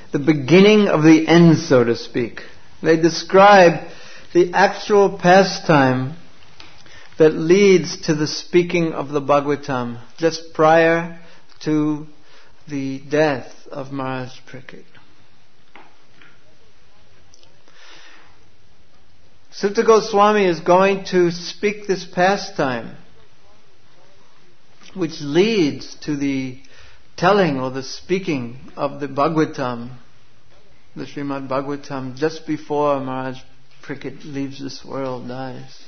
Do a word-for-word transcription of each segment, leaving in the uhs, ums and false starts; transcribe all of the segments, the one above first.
the beginning of the end, so to speak. They describe the actual pastime that leads to the speaking of the Bhagavatam, just prior to the death of Maharaj Parikshit. Sutta Goswami is going to speak this pastime, which leads to the telling or the speaking of the Bhagavatam, the Srimad Bhagavatam, just before Maharaj Parikshit leaves this world, dies.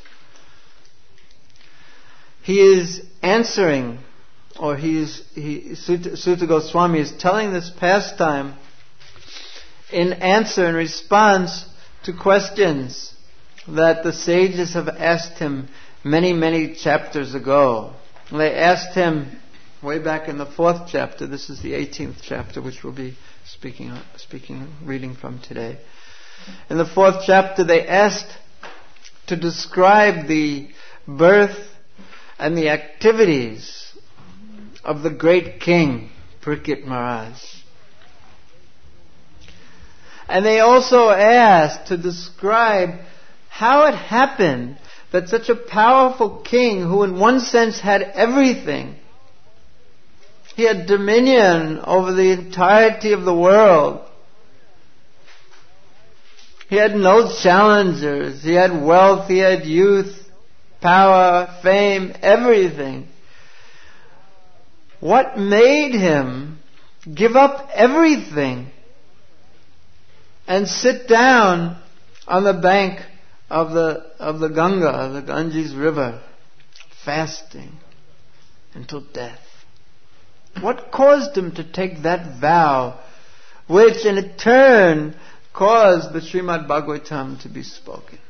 He is answering, or he is, he, Sutta, Sutta Goswami is telling this pastime in answer, in response to questions that the sages have asked him many, many chapters ago. They asked him way back in the fourth chapter. This is the eighteenth chapter, which we'll be speaking, speaking, reading from today. In the fourth chapter, they asked to describe the birth and the activities of the great king, Parikshit Maharaj. And they also asked to describe how it happened that such a powerful king, who in one sense had everything, he had dominion over the entirety of the world, he had no challengers, he had wealth, he had youth, power, fame, everything. What made him give up everything and sit down on the bank of the of the Ganga, the Ganges River, fasting until death? What caused him to take that vow, which in turn caused the Srimad Bhagavatam to be spoken?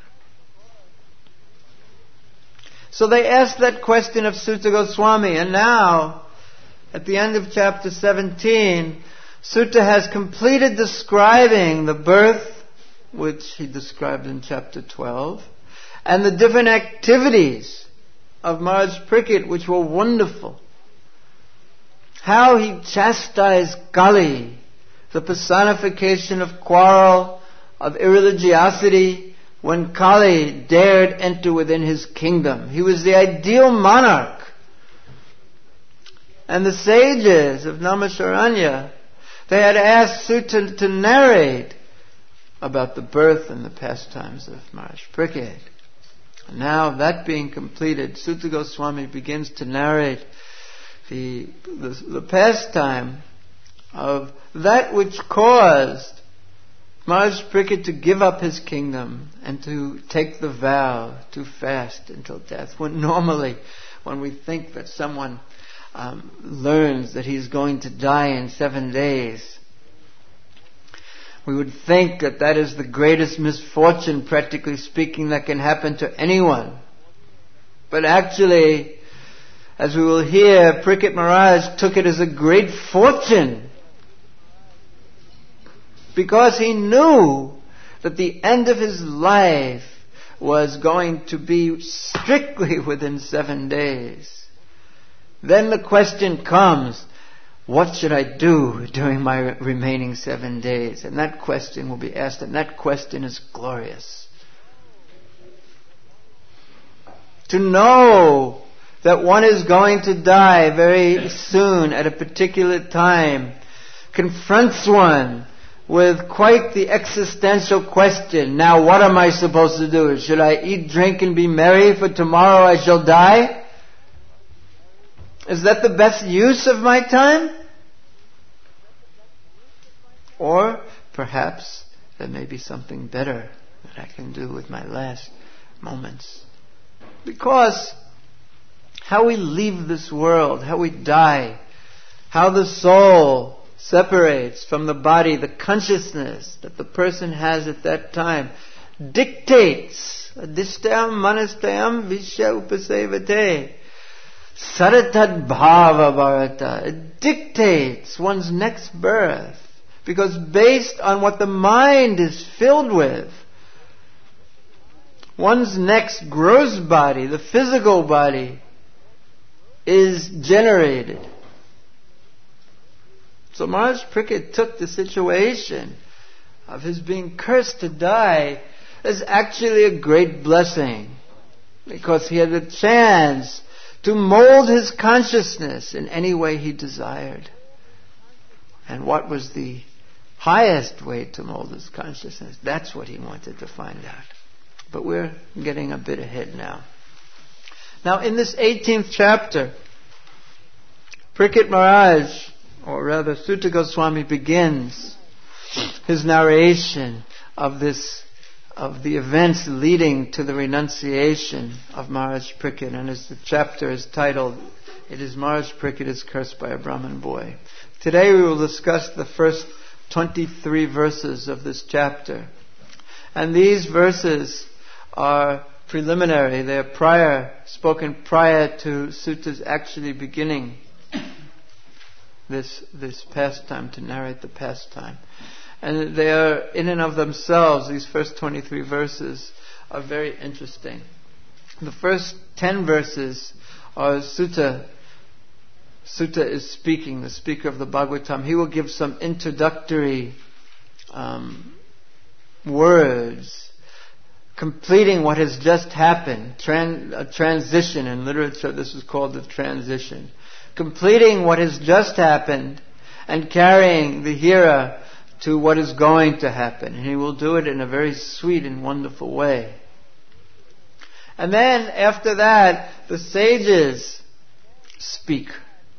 So they asked that question of Sutta Goswami, and now, at the end of chapter seventeen, Sutta has completed describing the birth, which he described in chapter twelve, and the different activities of Maharaj Parikshit, which were wonderful. How he chastised Kali, the personification of quarrel, of irreligiosity, when Kali dared enter within his kingdom. He was the ideal monarch. And the sages of Naimisharanya, they had asked Sutta to narrate about the birth and the pastimes of Maharaj Parikshit. And now, that being completed, Sutta Goswami begins to narrate the, the, the pastime of that which caused Maharaj Parikshit to give up his kingdom and to take the vow to fast until death. When normally, when we think that someone um, learns that he's going to die in seven days, we would think that that is the greatest misfortune, practically speaking, that can happen to anyone. But actually, as we will hear, Parikshit Maharaj took it as a great fortune, because he knew that the end of his life was going to be strictly within seven days. Then the question comes, what should I do during my remaining seven days? And that question will be asked, and that question is glorious. To know that one is going to die very soon at a particular time confronts one with quite the existential question. Now, what am I supposed to do? Should I eat, drink, and be merry, for tomorrow I shall die? Is that the best use of my time? Or perhaps there may be something better that I can do with my last moments. Because how we leave this world, how we die, how the soul separates from the body, the consciousness that the person has at that time, dictates adishtayam manastayam vishya upasevate saratad bhava bharata. It dictates one's next birth, because based on what the mind is filled with, one's next gross body, the physical body, is generated. So Maharaj Parikshit took the situation of his being cursed to die as actually a great blessing, because he had a chance to mold his consciousness in any way he desired. And what was the highest way to mold his consciousness? That's what he wanted to find out. But we're getting a bit ahead now. Now in this eighteenth chapter, Parikshit Maharaj, or rather Suta Goswami, begins his narration of this, of the events leading to the renunciation of Maharaj Parikshit. And as the chapter is titled, it is Maharaj Parikshit is cursed by a Brahmin boy. Today we will discuss the first twenty-three verses of this chapter. And these verses are preliminary. They are prior, spoken prior to Suta's actually beginning this, this pastime, to narrate the pastime. And they are, in and of themselves, these first twenty-three verses are very interesting. The first ten verses are Suta. Suta is speaking, the speaker of the Bhagavatam. He will give some introductory um, words, completing what has just happened. Tran- a transition in literature, this is called the transition. Completing what has just happened and carrying the hearer to what is going to happen. And he will do it in a very sweet and wonderful way. And then after that, the sages speak.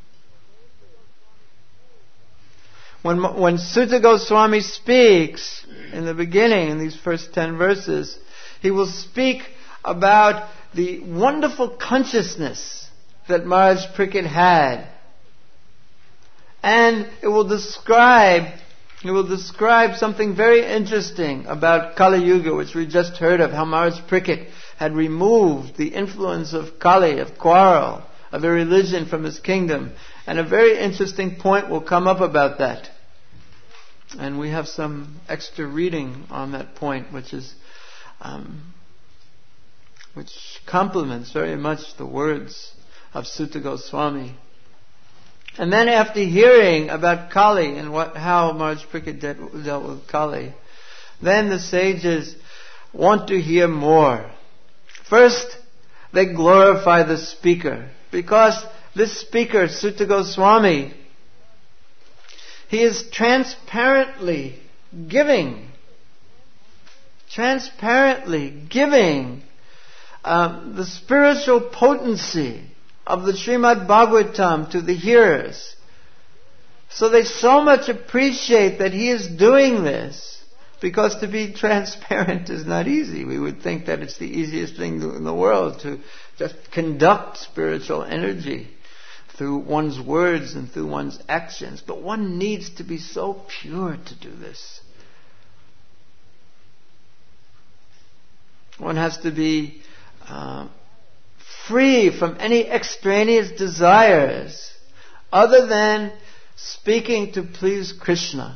When, when Suta Goswami speaks in the beginning, in these first ten verses, he will speak about the wonderful consciousness that Maharaj Parikshit had. And it will describe, it will describe something very interesting about Kali Yuga, which we just heard of, how Maharaj Parikshit had removed the influence of Kali, of quarrel, of irreligion from his kingdom. And a very interesting point will come up about that. And we have some extra reading on that point, which is, um, which complements very much the words of Suta Goswami. And then after hearing about Kali and what, how Maharaj Parikshit de- dealt with Kali, then the sages want to hear more. First, they glorify the speaker, because this speaker, Suta Goswami, he is transparently giving, transparently giving um, the spiritual potency of the Srimad Bhagavatam to the hearers. So they so much appreciate that he is doing this, because to be transparent is not easy. We would think that it's the easiest thing in the world to just conduct spiritual energy through one's words and through one's actions. But one needs to be so pure to do this. One has to be uh, free from any extraneous desires other than speaking to please Krishna.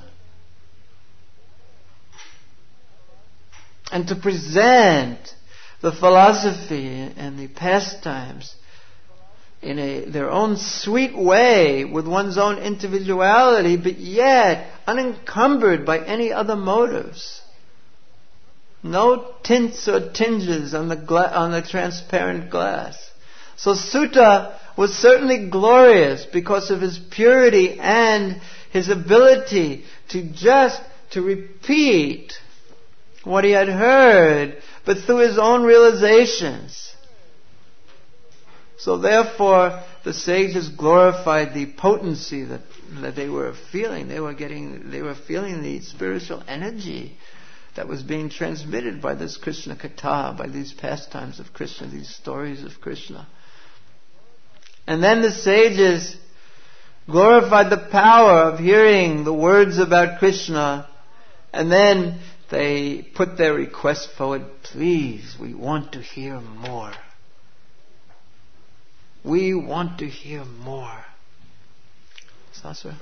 And to present the philosophy and the pastimes in a, their own sweet way, with one's own individuality, but yet unencumbered by any other motives. No tints or tinges on the gla- on the transparent glass. So Suta was certainly glorious because of his purity and his ability to just to repeat what he had heard, but through his own realizations. So therefore, the sages glorified the potency that, that they were feeling. They were getting, they were feeling the spiritual energy that was being transmitted by this Krishna Katha, by these pastimes of Krishna, these stories of Krishna. And then the sages glorified the power of hearing the words about Krishna, and then they put their request forward. Please, we want to hear more. We want to hear more. Sasra?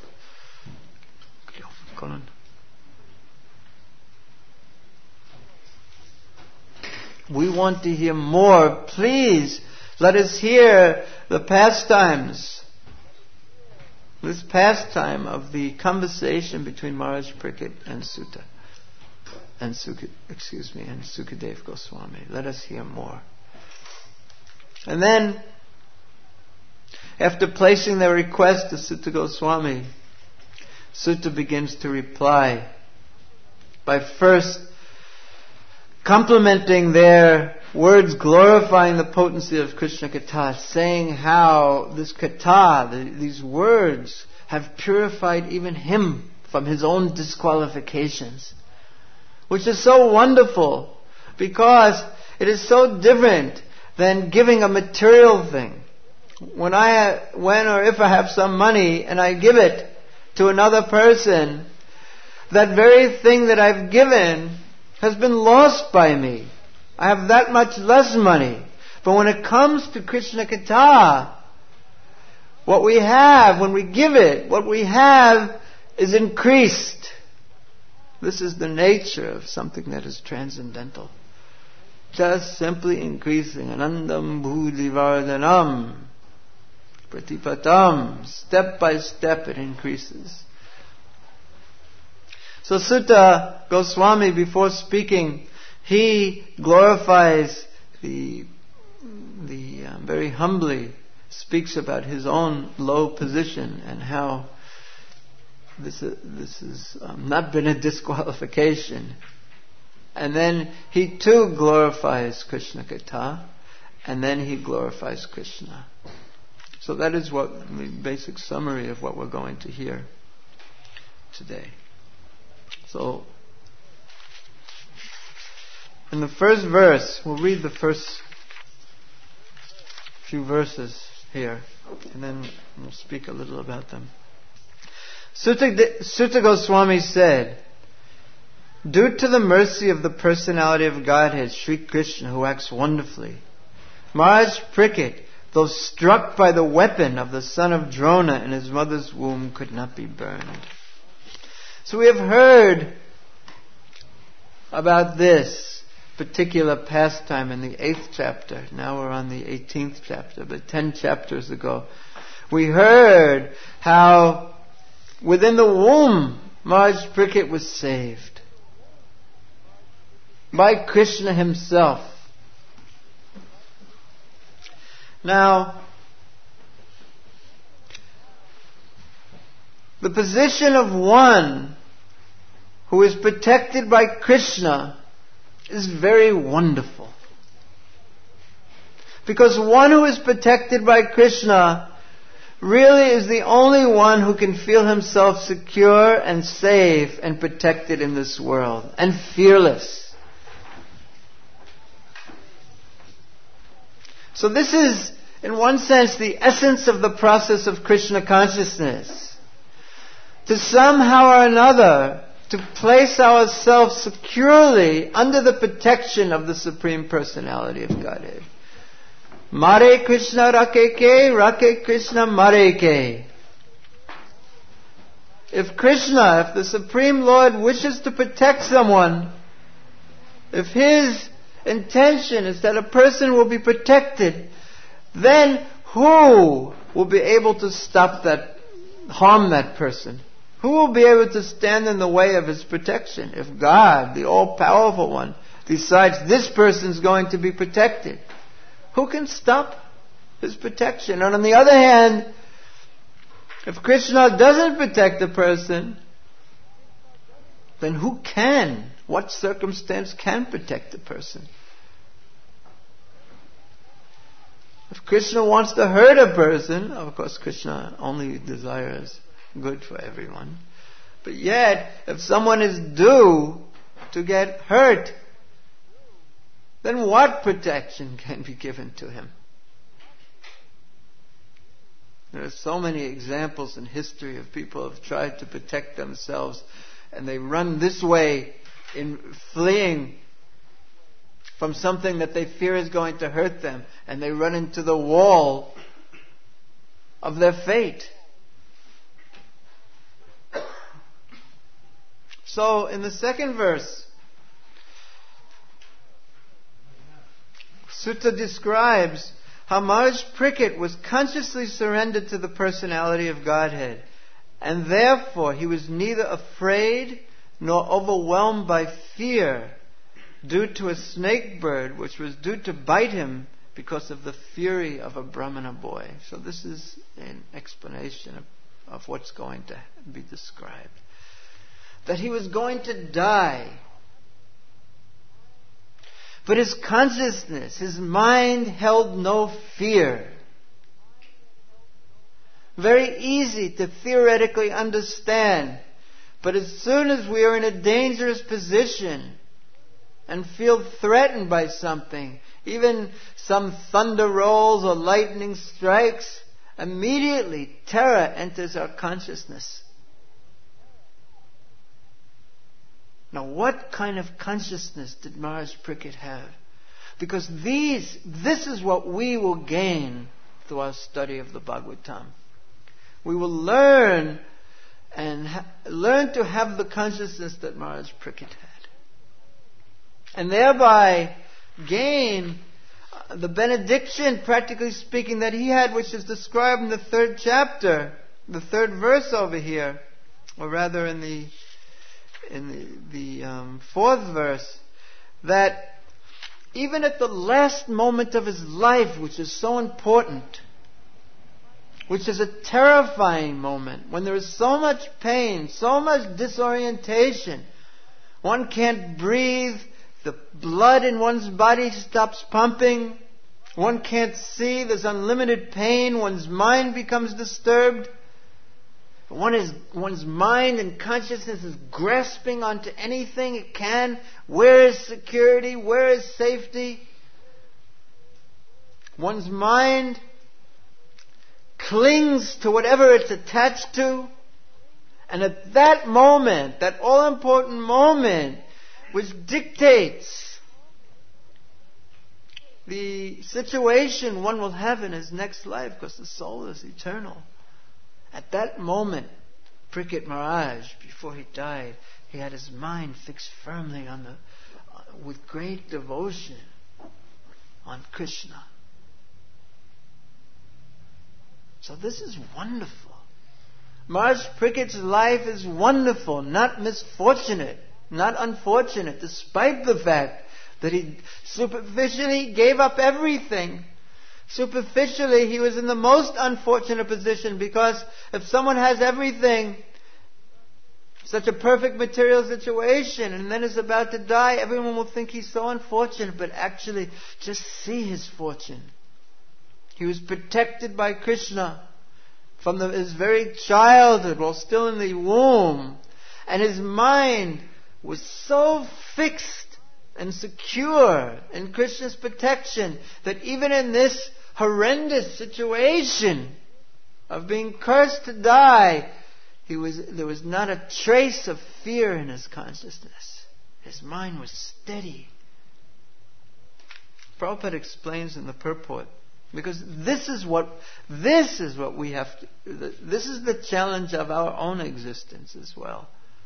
We want to hear more. Please, let us hear the pastimes this pastime of the conversation between Maharaj Parikshit and Sutta, and Sukha, excuse me, and Sukadeva Goswami. Let us hear more. And then, after placing their request to Sutta Goswami, Sutta begins to reply by first complimenting their words, glorifying the potency of Krishna Katha, saying how this Katha, the, these words, have purified even him from his own disqualifications. Which is so wonderful, because it is so different than giving a material thing. When I, when or if I have some money and I give it to another person, that very thing that I've given has been lost by me. I have that much less money. But when it comes to Krishna Katha, what we have, when we give it, what we have is increased. This is the nature of something that is transcendental. Just simply increasing. Anandam bhudi vardhanam. Pratipatam. Step by step it increases. So Sutta Goswami, before speaking, he glorifies the, the uh, very humbly speaks about his own low position and how this is, this has um, not been a disqualification. And then he too glorifies Krishna Katha, and then he glorifies Krishna. So that is what the basic summary of what we're going to hear today. So, in the first verse, we'll read the first few verses here, and then we'll speak a little about them. Sutta, Sutta Goswami said, due to the mercy of the personality of Godhead, Sri Krishna, who acts wonderfully, Maharaj Parikshit, though struck by the weapon of the son of Drona in his mother's womb, could not be burned. So we have heard about this particular pastime in the eighth chapter. Now we're on the eighteenth chapter, but ten chapters ago we heard how within the womb Maharaj Parikshit was saved by Krishna himself. Now, the position of one who is protected by Krishna is very wonderful. Because one who is protected by Krishna really is the only one who can feel himself secure and safe and protected in this world, and fearless. So this is, in one sense, the essence of the process of Krishna consciousness. To somehow or another, to place ourselves securely under the protection of the Supreme Personality of Godhead. Mare Krishna rake ke, rake Krishna mare ke. If Krishna, if the Supreme Lord wishes to protect someone, if His intention is that a person will be protected, then who will be able to stop that, harm that person? Who will be able to stand in the way of His protection? If God, the all-powerful one, decides this person is going to be protected, who can stop His protection? And on the other hand, if Krishna doesn't protect the person, then who can? What circumstance can protect the person? If Krishna wants to hurt a person, of course Krishna only desires good for everyone. But yet, if someone is due to get hurt, then what protection can be given to him? There are so many examples in history of people who have tried to protect themselves, and they run this way in fleeing from something that they fear is going to hurt them, and they run into the wall of their fate. So, in the second verse, Sutta describes how Maharaj Parikshit was consciously surrendered to the personality of Godhead. And therefore he was neither afraid nor overwhelmed by fear due to a snake bird which was due to bite him because of the fury of a Brahmana boy. So this is an explanation of, of what's going to be described. That he was going to die. But his consciousness, his mind held no fear. Very easy to theoretically understand. But as soon as we are in a dangerous position and feel threatened by something, even some thunder rolls or lightning strikes, immediately terror enters our consciousness. Now, what kind of consciousness did Maharaj Parikshit have? Because these, this is what we will gain through our study of the Bhagavatam. We will learn and ha- learn to have the consciousness that Maharaj Parikshit had, and thereby gain uh, the benediction, practically speaking, that he had, which is described in the third chapter, the third verse over here, or rather in the in the, the um, fourth verse, that even at the last moment of his life, which is so important, which is a terrifying moment, when there is so much pain, so much disorientation, one can't breathe, the blood in one's body stops pumping, one can't see, there's unlimited pain, one's mind becomes disturbed. One is, one's mind and consciousness is grasping onto anything it can. Where is security? Where is safety? One's mind clings to whatever it's attached to. And at that moment, that all-important moment, which dictates the situation one will have in his next life, because the soul is eternal. At that moment, Parikshit Maharaj, before he died, he had his mind fixed firmly on the, uh, with great devotion, on Krishna. So this is wonderful. Maharaj Parikshit's life is wonderful, not misfortunate, not unfortunate, despite the fact that he superficially gave up everything. Superficially, he was in the most unfortunate position, because if someone has everything, such a perfect material situation, and then is about to die, everyone will think he's so unfortunate, but actually just see his fortune. He was protected by Krishna from the, his very childhood, while still in the womb, and his mind was so fixed and secure in Krishna's protection that even in this horrendous situation of being cursed to die, he was, there was not a trace of fear in his consciousness. His mind was steady. Prabhupada explains in the purport, because this is what this is what we have to, this is the challenge of our own existence as well.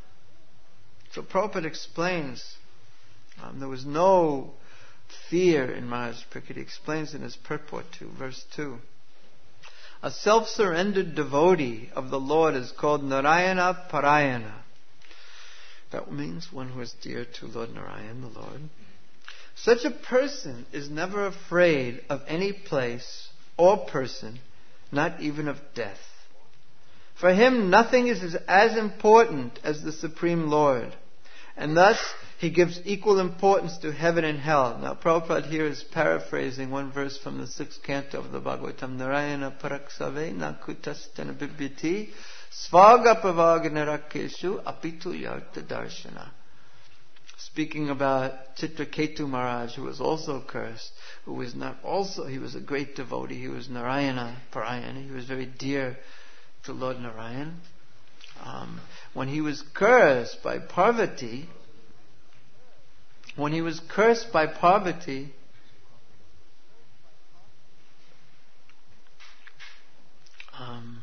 So Prabhupada explains, um, there was no fear in Maharaj Parikshit. He explains in his purport to verse two. A self-surrendered devotee of the Lord is called Narayana Parayana. That means one who is dear to Lord Narayan, the Lord. Such a person is never afraid of any place or person, not even of death. For him, nothing is as important as the Supreme Lord. And thus, he gives equal importance to heaven and hell. Now, Prabhupada here is paraphrasing one verse from the sixth canto of the Bhagavatam. Narayana paraksave nakutastana bibhiti svagapavaganarakkeshu apitu yarta darshana. Speaking about Chitraketu Maharaj, who was also cursed, who was not also, he was a great devotee, he was Narayana Parayana, he was very dear to Lord Narayan. Um, when he was cursed by Parvati, when he was cursed by Parvati, um,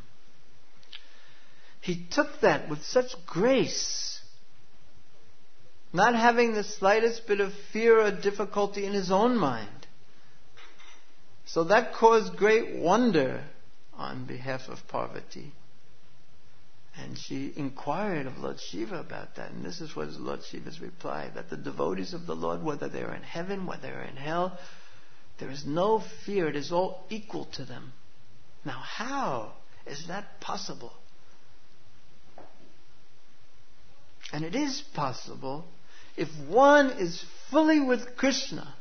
he took that with such grace, not having the slightest bit of fear or difficulty in his own mind. So that caused great wonder on behalf of Parvati. And And she inquired of Lord Shiva about that. And this is what Lord Shiva's reply, that the devotees of the Lord, whether they are in heaven, whether they are in hell, there is no fear. It is all equal to them. Now, how is that possible? And it is possible if one is fully with Krishna,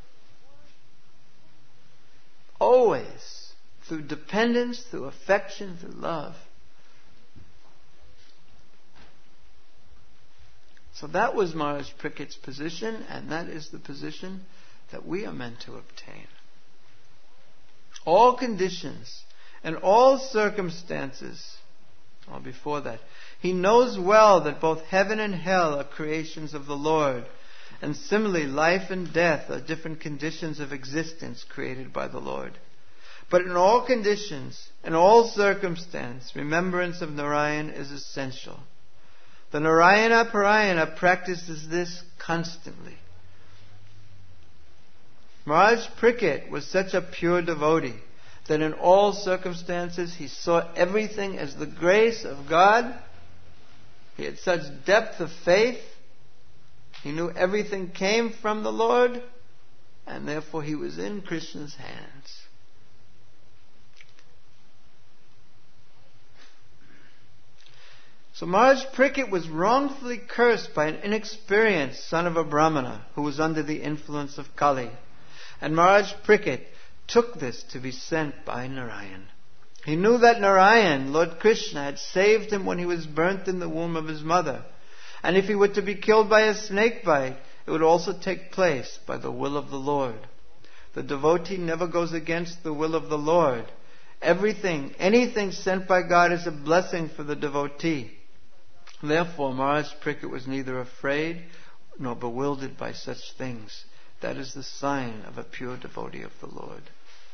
always, through dependence, through affection, through love. So that was Maharaj Parikshit's position, and that is the position that we are meant to obtain. All conditions and all circumstances, or before that, he knows well that both heaven and hell are creations of the Lord, and similarly life and death are different conditions of existence created by the Lord. But in all conditions and all circumstances, remembrance of Narayan is essential. The Narayana Parayana practices this constantly. Maharaj Parikshit was such a pure devotee that in all circumstances he saw everything as the grace of God. He had such depth of faith. He knew everything came from the Lord, and therefore he was in Krishna's hands. So Maharaj Parikshit was wrongfully cursed by an inexperienced son of a Brahmana who was under the influence of Kali. And Maharaj Parikshit took this to be sent by Narayan. He knew that Narayan, Lord Krishna, had saved him when he was burnt in the womb of his mother. And if he were to be killed by a snake bite, it would also take place by the will of the Lord. The devotee never goes against the will of the Lord. Everything, anything sent by God is a blessing for the devotee. Therefore, Maharaj Parikshit was neither afraid nor bewildered by such things. That is the sign of a pure devotee of the Lord.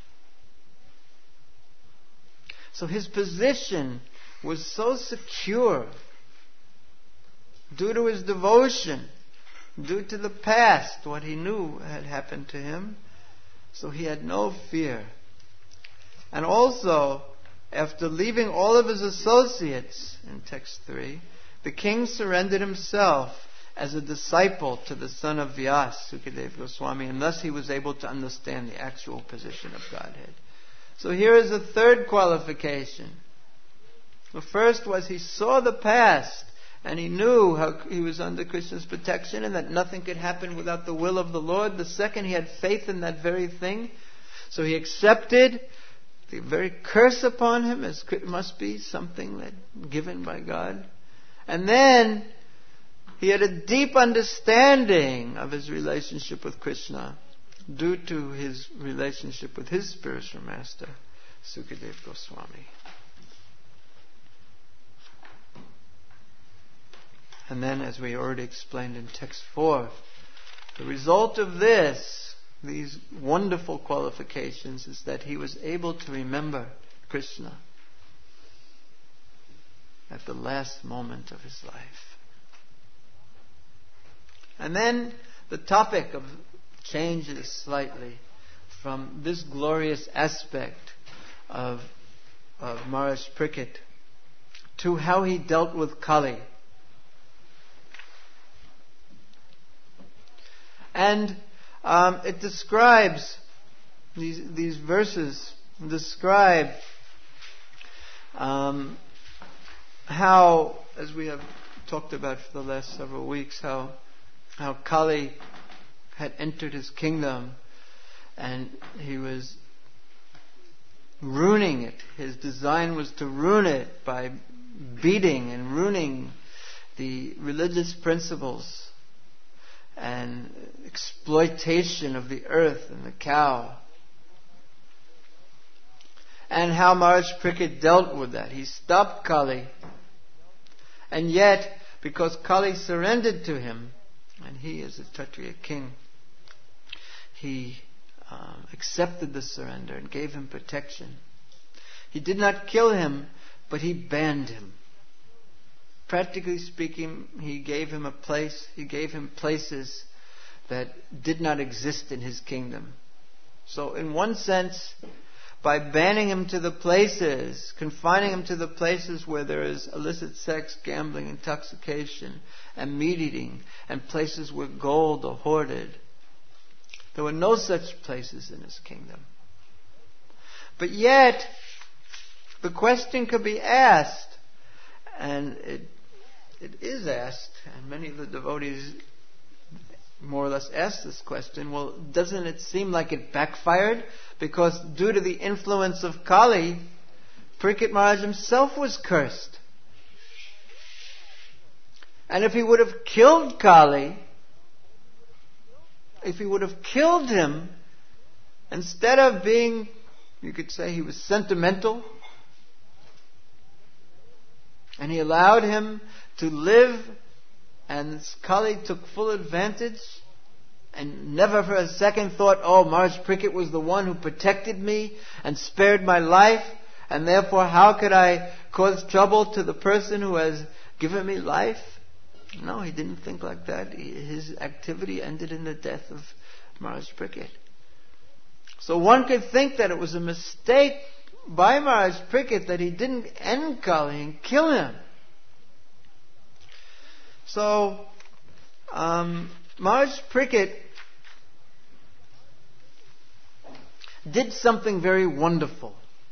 So his position was so secure due to his devotion, due to the past, what he knew had happened to him. So he had no fear. And also, after leaving all of his associates, in text three, the king surrendered himself as a disciple to the son of Vyas, Sukadeva Goswami, and thus he was able to understand the actual position of Godhead. So here is a third qualification. The first was he saw the past, and he knew how he was under Krishna's protection and that nothing could happen without the will of the Lord. The second, he had faith in that very thing. So he accepted the very curse upon him as it must be something that given by God. And then he had a deep understanding of his relationship with Krishna due to his relationship with his spiritual master, Sukadeva Goswami. And then, as we already explained in text four, the result of this, these wonderful qualifications, is that he was able to remember Krishna at the last moment of his life. And then the topic of changes slightly from this glorious aspect of, of Maharaj Parikshit to how he dealt with Kali. And um, it describes, these, these verses describe um, how, as we have talked about for the last several weeks, how how Kali had entered his kingdom and he was ruining it. His design was to ruin it by beating and ruining the religious principles and exploitation of the earth and the cow. And how Maharaj Parikshit dealt with that. He stopped Kali. And yet, because Kali surrendered to him, and he is a Kshatriya king, he uh, accepted the surrender and gave him protection. He did not kill him, but he banned him. Practically speaking, he gave him a place, he gave him places that did not exist in his kingdom. So in one sense, by banning him to the places, confining him to the places where there is illicit sex, gambling, intoxication, and meat eating, and places where gold are hoarded. There were no such places in his kingdom. But yet, the question could be asked, and it, it is asked, and many of the devotees more or less ask this question, well, doesn't it seem like it backfired? Because due to the influence of Kali, Parikshit Maharaj himself was cursed. And if he would have killed Kali, if he would have killed him, instead of being, you could say he was sentimental, and he allowed him to live, and Kali took full advantage, and never for a second thought, oh, Maharaj Parikshit was the one who protected me and spared my life, and therefore how could I cause trouble to the person who has given me life? No, he didn't think like that. He, his activity ended in the death of Maharaj Parikshit. So one could think that it was a mistake by Maharaj Parikshit that he didn't end Kali and kill him. So, um, Maharaj Parikshit did something very wonderful.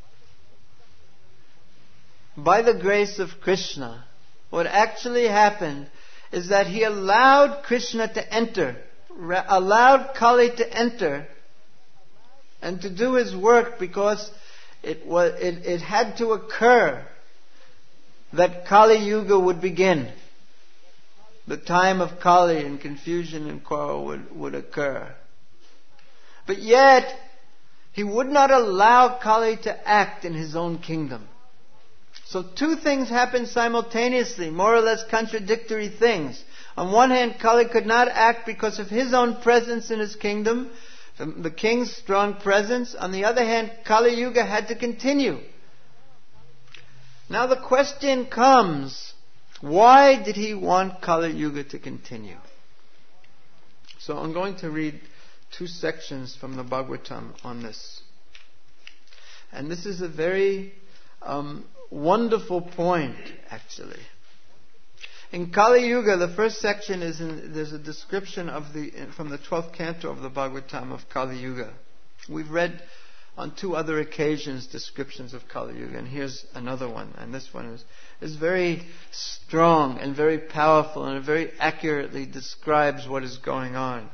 By the grace of Krishna, what actually happened is that he allowed Krishna to enter, ra- allowed Kali to enter and to do his work, because it was it, it had to occur that Kali Yuga would begin. The time of Kali and confusion and quarrel would, would occur. But yet, he would not allow Kali to act in his own kingdom. So two things happened simultaneously, more or less contradictory things. On one hand, Kali could not act because of his own presence in his kingdom, the, the king's strong presence. On the other hand, Kali Yuga had to continue. Now the question comes, why did he want Kali Yuga to continue? So I'm going to read two sections from the Bhagavatam on this. And this is a very um, wonderful point, actually. In Kali Yuga, the first section is in, there's a description of the from the twelfth canto of the Bhagavatam of Kali Yuga. We've read on two other occasions descriptions of Kali Yuga, and here's another one. And this one is, is very strong and very powerful, and it very accurately describes what is going on.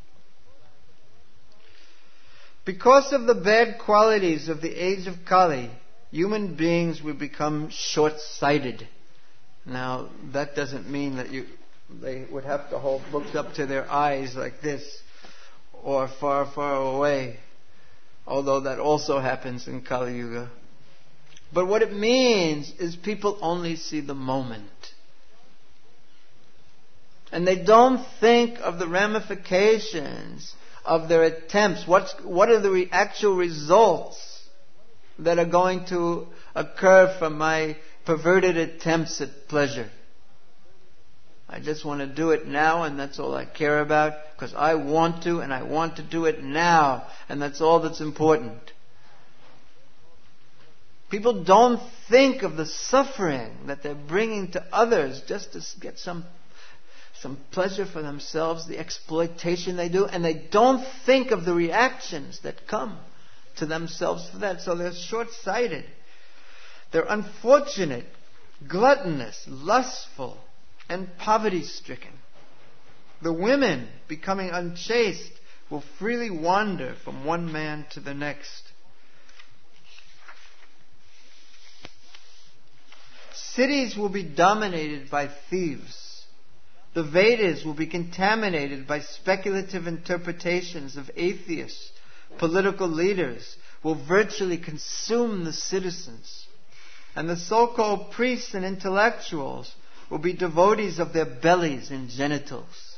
Because of the bad qualities of the age of Kali, human beings will become short-sighted. Now, that doesn't mean that you they would have to hold books up to their eyes like this, or far, far away, although that also happens in Kali Yuga. But what it means is people only see the moment. And they don't think of the ramifications of their attempts. What's, what are the re- actual results that are going to occur from my perverted attempts at pleasure? I just want to do it now, and that's all I care about, because I want to, and I want to do it now, and that's all that's important. People don't think of the suffering that they're bringing to others just to get some some pleasure for themselves, the exploitation they do, and they don't think of the reactions that come to themselves for that. So they're short-sighted. They're unfortunate, gluttonous, lustful, and poverty-stricken. The women, becoming unchaste, will freely wander from one man to the next. Cities will be dominated by thieves. The Vedas will be contaminated by speculative interpretations of atheists. Political leaders will virtually consume the citizens. And the so-called priests and intellectuals will be devotees of their bellies and genitals.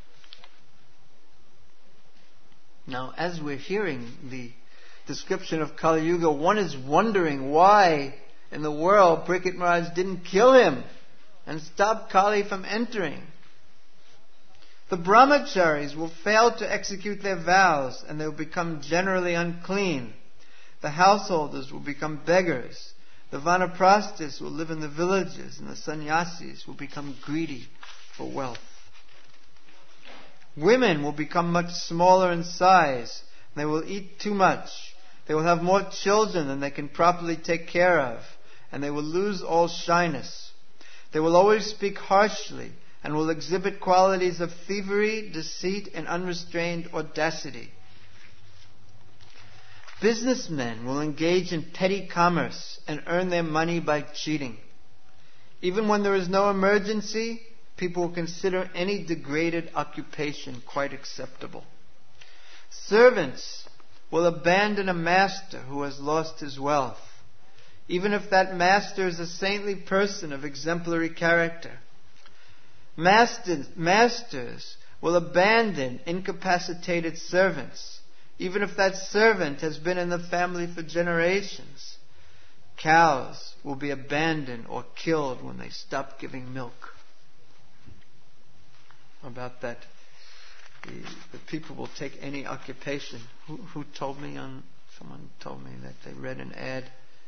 Now, as we're hearing the description of Kali Yuga, one is wondering why in the world Parikshit Maharaj didn't kill him and stop Kali from entering. The brahmacharis will fail to execute their vows, and they will become generally unclean. The householders will become beggars. The vanaprasthas will live in the villages, and the sannyasis will become greedy for wealth. Women will become much smaller in size. They will eat too much. They will have more children than they can properly take care of, and they will lose all shyness. They will always speak harshly and will exhibit qualities of thievery, deceit, and unrestrained audacity. Businessmen will engage in petty commerce and earn their money by cheating. Even when there is no emergency, people will consider any degraded occupation quite acceptable. Servants will abandon a master who has lost his wealth, even if that master is a saintly person of exemplary character. Masters, masters will abandon incapacitated servants, even if that servant has been in the family for generations. Cows will be abandoned or killed when they stop giving milk. About that, the, the people will take any occupation. Who, who told me on? Someone told me that they read an ad.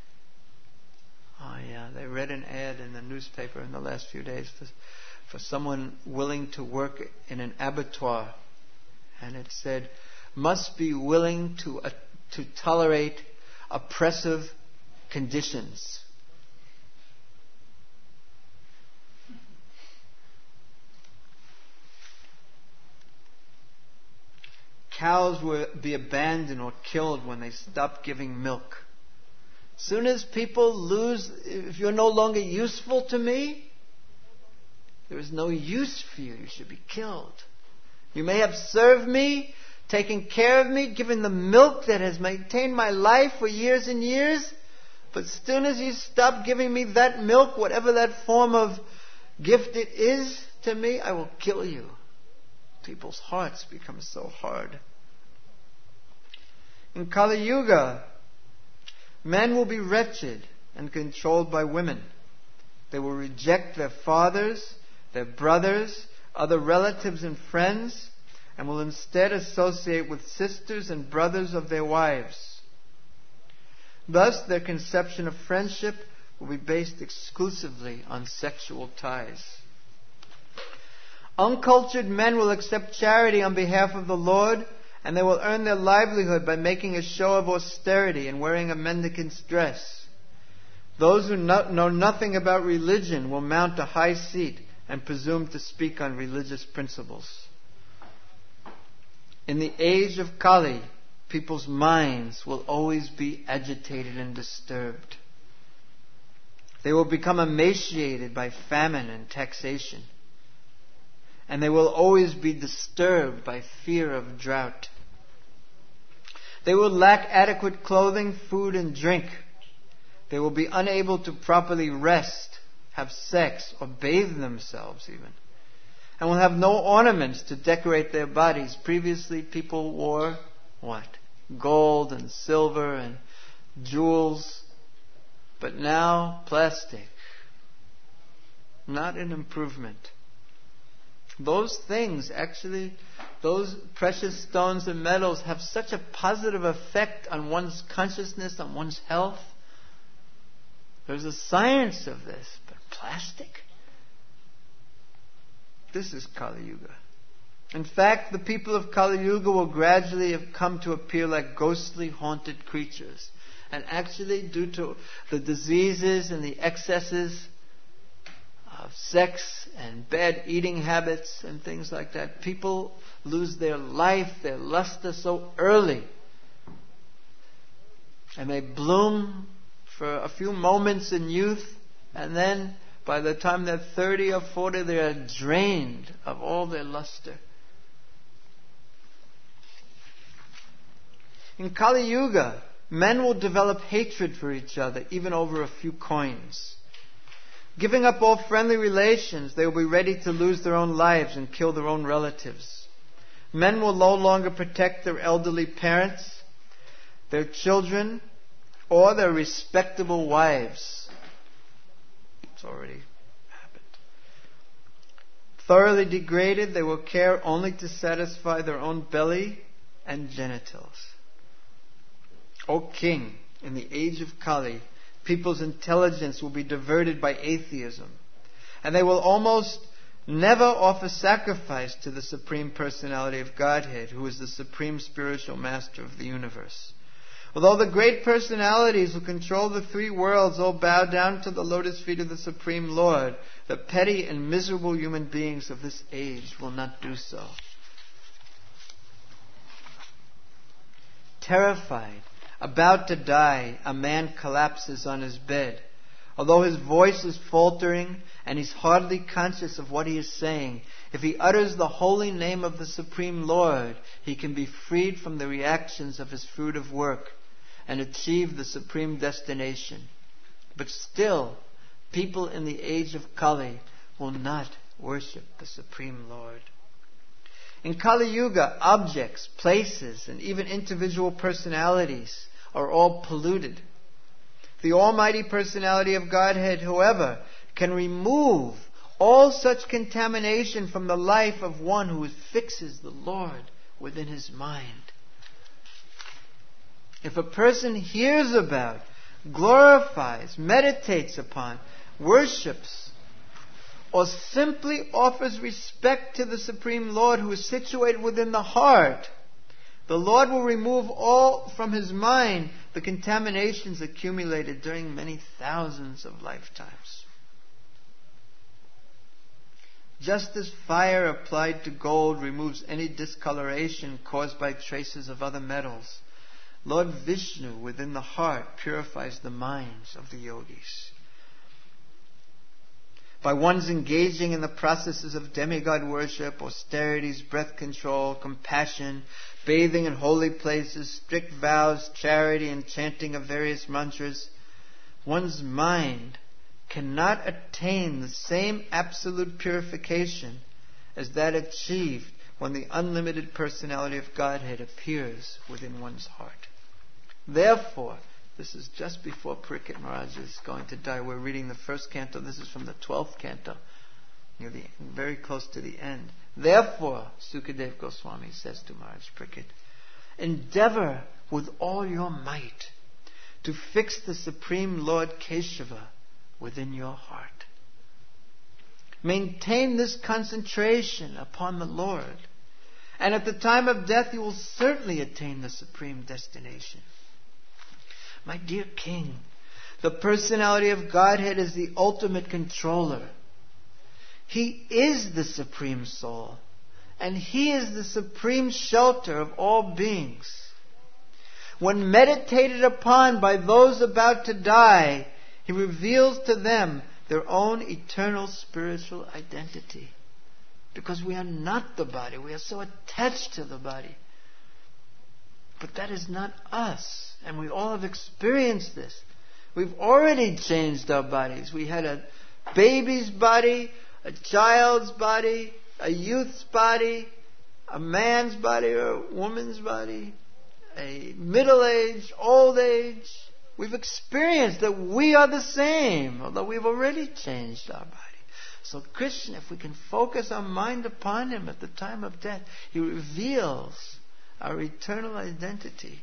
Oh yeah, they read an ad in the newspaper in the last few days for for someone willing to work in an abattoir, and it said, must be willing to uh, to tolerate oppressive conditions. Cows will be abandoned or killed when they stop giving milk. Soon as people lose, if you're no longer useful to me, there is no use for you. You should be killed. You may have served me, taken care of me, given the milk that has maintained my life for years and years. But as soon as you stop giving me that milk, whatever that form of gift it is to me, I will kill you. People's hearts become so hard. In Kali Yuga, men will be wretched and controlled by women. They will reject their fathers, their brothers, other relatives and friends, and will instead associate with sisters and brothers of their wives. Thus, their conception of friendship will be based exclusively on sexual ties. Uncultured men will accept charity on behalf of the Lord, and they will earn their livelihood by making a show of austerity and wearing a mendicant's dress. Those who no- know nothing about religion will mount a high seat and presume to speak on religious principles. In the age of Kali, people's minds will always be agitated and disturbed. They will become emaciated by famine and taxation. And they will always be disturbed by fear of drought. They will lack adequate clothing, food, and drink. They will be unable to properly rest, have sex, or bathe themselves even. And will have no ornaments to decorate their bodies. Previously, people wore what? Gold and silver and jewels. But now, plastic. Not an improvement. Those things, actually, those precious stones and metals have such a positive effect on one's consciousness, on one's health. There's a science of this. But plastic? This is Kali Yuga. In fact, the people of Kali Yuga will gradually have come to appear like ghostly, haunted creatures. And actually, due to the diseases and the excesses of sex and bad eating habits and things like that, people lose their life, their luster so early. And they bloom for a few moments in youth, and then by the time they're thirty or forty, they are drained of all their luster. In Kali Yuga, men will develop hatred for each other, even over a few coins. Giving up all friendly relations, they will be ready to lose their own lives and kill their own relatives. Men will no longer protect their elderly parents, their children, or their respectable wives. It's already happened. Thoroughly degraded, they will care only to satisfy their own belly and genitals. O king, in the age of Kali, people's intelligence will be diverted by atheism, and they will almost never offer sacrifice to the Supreme Personality of Godhead, who is the Supreme Spiritual Master of the universe. Although the great personalities who control the three worlds all bow down to the lotus feet of the Supreme Lord, the petty and miserable human beings of this age will not do so. Terrified, about to die, a man collapses on his bed. Although his voice is faltering and he's hardly conscious of what he is saying, if he utters the holy name of the Supreme Lord, he can be freed from the reactions of his fruitive work and achieve the supreme destination. But still, people in the age of Kali will not worship the Supreme Lord. In Kali Yuga, objects, places, and even individual personalities are all polluted. The Almighty Personality of Godhead, however, can remove all such contamination from the life of one who fixes the Lord within his mind. If a person hears about, glorifies, meditates upon, worships, or simply offers respect to the Supreme Lord who is situated within the heart, the Lord will remove all from his mind the contaminations accumulated during many thousands of lifetimes. Just as fire applied to gold removes any discoloration caused by traces of other metals, Lord Vishnu within the heart purifies the minds of the yogis. By one's engaging in the processes of demigod worship, austerities, breath control, compassion, bathing in holy places, strict vows, charity, and chanting of various mantras, one's mind cannot attain the same absolute purification as that achieved when the unlimited personality of Godhead appears within one's heart. Therefore, this is just before Parikshit Maharaj is going to die. We're reading the first canto. This is from the twelfth canto, near the, very close to the end. Therefore, Sukadev Goswami says to Maharaj Parikshit, endeavor with all your might to fix the Supreme Lord Keshava within your heart. Maintain this concentration upon the Lord, and at the time of death you will certainly attain the supreme destination. My dear King, the personality of Godhead is the ultimate controller. He is the Supreme Soul, and He is the supreme shelter of all beings. When meditated upon by those about to die, He reveals to them their own eternal spiritual identity. Because we are not the body. We are so attached to the body. But that is not us. And we all have experienced this. We've already changed our bodies. We had a baby's body, a child's body, a youth's body, a man's body or a woman's body, a middle age, old age. We've experienced that we are the same, although we've already changed our body. So Krishna, if we can focus our mind upon Him at the time of death, He reveals our eternal identity.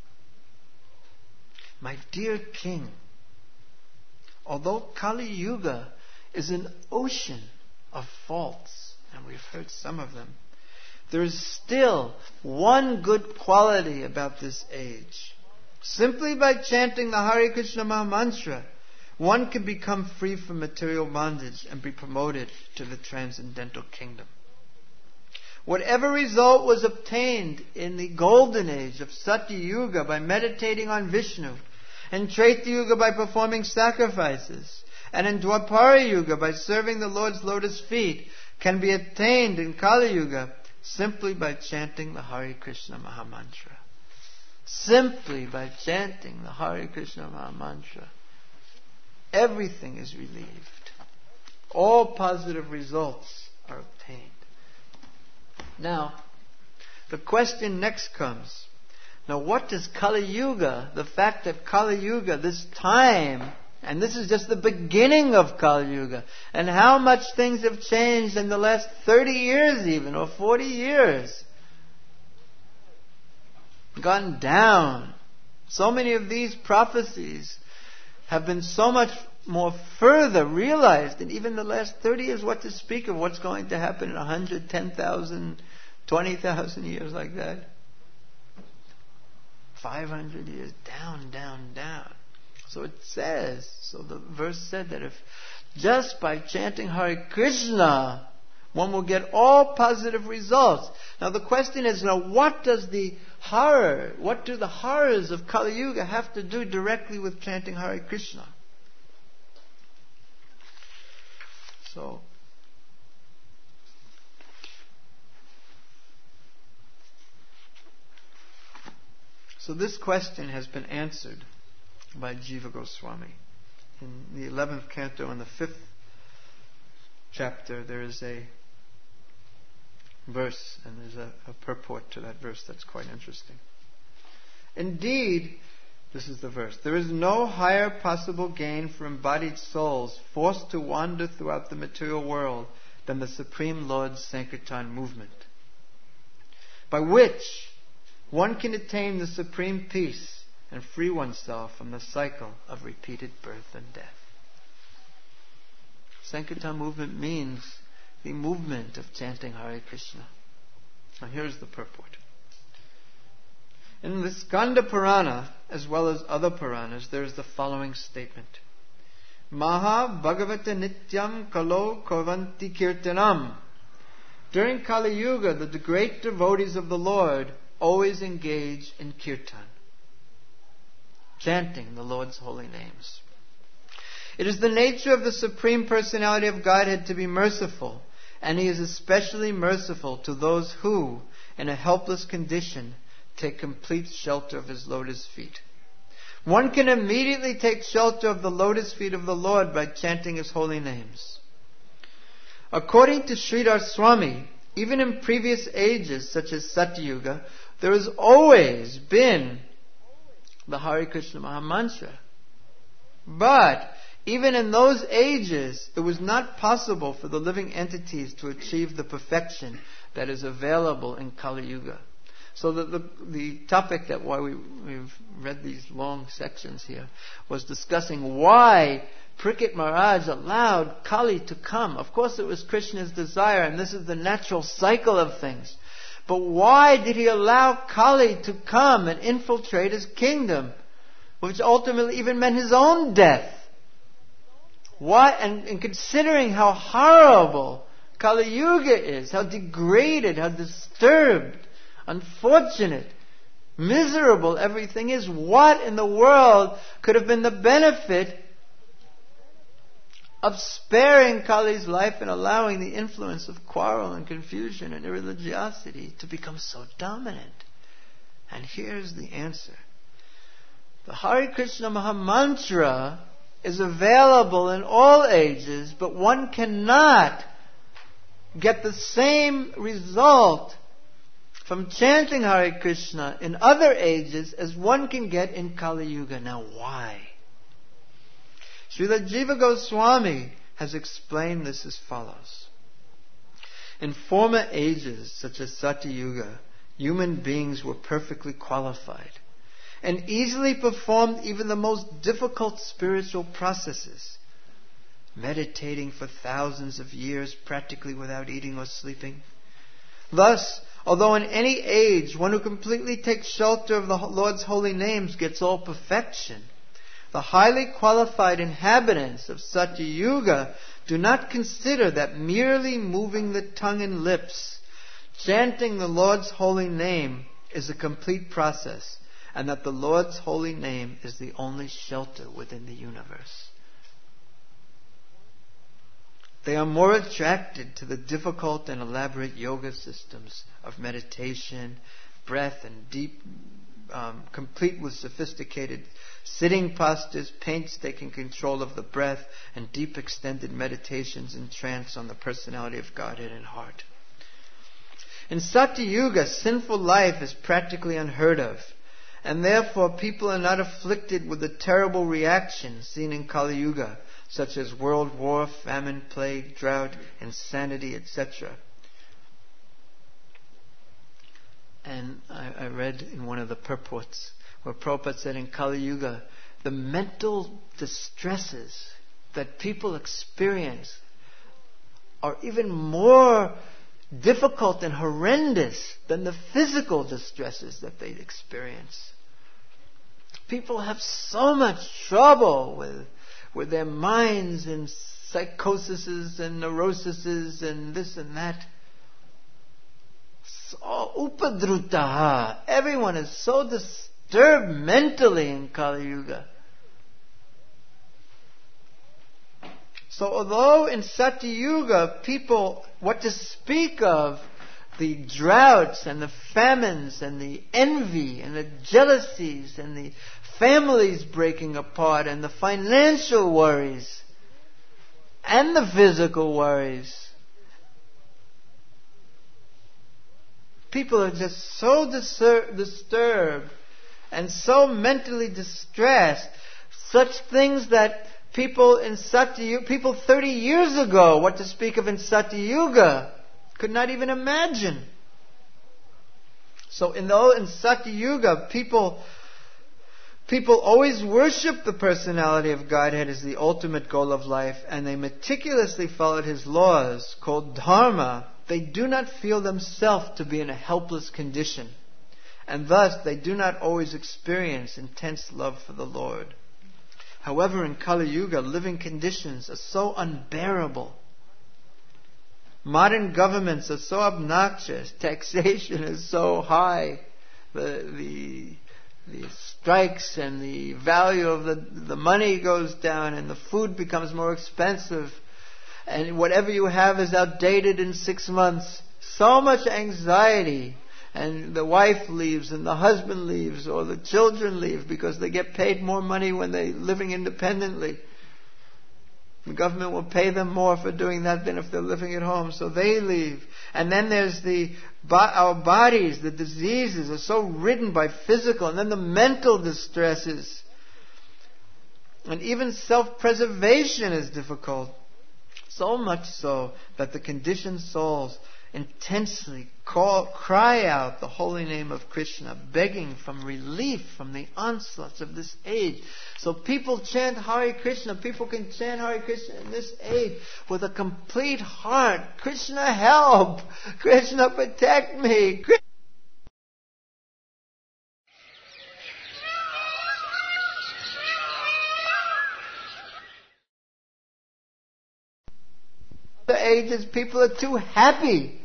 My dear King, although Kali Yuga is an ocean of faults, and we've heard some of them, there is still one good quality about this age. Simply by chanting the Hare Krishna Mahamantra, one can become free from material bondage and be promoted to the transcendental kingdom. Whatever result was obtained in the golden age of Satya Yuga by meditating on Vishnu, and Treta Yuga by performing sacrifices, and in Dwapara Yuga by serving the Lord's lotus feet, can be attained in Kali Yuga simply by chanting the Hare Krishna Mahamantra. Simply by chanting the Hare Krishna Mahamantra, everything is relieved. All positive results are obtained. Now, the question next comes. Now, what does Kali Yuga, the fact that Kali Yuga, this time, and this is just the beginning of Kali Yuga, and how much things have changed in the last thirty years even, or forty years, gone down So many of these prophecies have been so much more further realized in even the last thirty years. What to speak of what's going to happen in one hundred, ten thousand, twenty thousand years like that. five hundred years, down, down, down. So it says, so the verse said that if just by chanting Hare Krishna, one will get all positive results. Now the question is, now what does the horror, what do the horrors of Kali Yuga have to do directly with chanting Hare Krishna? So, so this question has been answered by Jiva Goswami. In the eleventh canto, in the fifth chapter, there is a verse, and there's a, a purport to that verse that's quite interesting. Indeed, this is the verse, there is no higher possible gain for embodied souls forced to wander throughout the material world than the Supreme Lord's Sankirtan movement, by which one can attain the supreme peace and free oneself from the cycle of repeated birth and death. Sankirtan movement means the movement of chanting Hare Krishna. Now here's the purport. In the Skanda Purana, as well as other Puranas, there is the following statement. Maha Bhagavata Nityam Kalo Kovanti Kirtanam. During Kali Yuga, the great devotees of the Lord always engage in kirtan, chanting the Lord's holy names. It is the nature of the Supreme Personality of Godhead to be merciful, and He is especially merciful to those who, in a helpless condition, take complete shelter of His lotus feet. One can immediately take shelter of the lotus feet of the Lord by chanting His holy names. According to Sridhar Swami, even in previous ages, such as Satyuga, there has always been the Hare Krishna Mahamantra. But even in those ages, it was not possible for the living entities to achieve the perfection that is available in Kali Yuga. So the, the, the topic that why we, we've read these long sections here was discussing why Parikshit Maharaj allowed Kali to come. Of course it was Krishna's desire, and this is the natural cycle of things. But why did He allow Kali to come and infiltrate His kingdom, which ultimately even meant His own death? Why? And, and considering how horrible Kali Yuga is, how degraded, how disturbed, unfortunate, miserable everything is, what in the world could have been the benefit of sparing Kali's life and allowing the influence of quarrel and confusion and irreligiosity to become so dominant? And here's the answer. The Hare Krishna Mahamantra is available in all ages, but one cannot get the same result from chanting Hare Krishna in other ages as one can get in Kali Yuga. Now why? Srila Jiva Goswami has explained this as follows. In former ages, such as Satyuga, human beings were perfectly qualified and easily performed even the most difficult spiritual processes, meditating for thousands of years practically without eating or sleeping. Thus, although in any age one who completely takes shelter of the Lord's holy names gets all perfection, the highly qualified inhabitants of Satyuga do not consider that merely moving the tongue and lips, chanting the Lord's holy name, is a complete process, and that the Lord's holy name is the only shelter within the universe. They are more attracted to the difficult and elaborate yoga systems of meditation, breath, and deep, um, complete with sophisticated sitting postures, painstaking control of the breath, and deep extended meditations in trance on the personality of Godhead and heart. In Satyuga, sinful life is practically unheard of, and therefore people are not afflicted with the terrible reactions seen in Kali Yuga, such as world war, famine, plague, drought, insanity, et cetera. And I, I read in one of the purports where Prabhupada said in Kali Yuga, the mental distresses that people experience are even more difficult and horrendous than the physical distresses that they experience. People have so much trouble with, with their minds and psychoses and neuroses and this and that. So upadrutaha. Everyone is so disturbed mentally in Kali Yuga. So although in Satya Yuga people, what to speak of the droughts and the famines and the envy and the jealousies and the families breaking apart and the financial worries and the physical worries. People are just so disur- disturbed and so mentally distressed. Such things that people in Satya Yuga, people thirty years ago, what to speak of in Satya Yuga, could not even imagine. So in the in Satya Yuga, people people always worship the personality of Godhead as the ultimate goal of life, and they meticulously followed His laws, called dharma. They do not feel themselves to be in a helpless condition, and thus they do not always experience intense love for the Lord. However, in Kali Yuga, living conditions are so unbearable. Modern governments are so obnoxious. Taxation is so high. The the the strikes and the value of the the money goes down, and the food becomes more expensive. And whatever you have is outdated in six months. So much anxiety. And the wife leaves and the husband leaves or the children leave because they get paid more money when they're living independently. The government will pay them more for doing that than if they're living at home. So they leave. And then there's the our bodies, the diseases are so ridden by physical and then the mental distresses. And even self-preservation is difficult. So much so that the conditioned souls intensely call, cry out the holy name of Krishna, begging from relief from the onslaughts of this age. So people chant Hare Krishna. People can chant Hare Krishna in this age with a complete heart. Krishna help! Krishna protect me! Krishna ages, people are too happy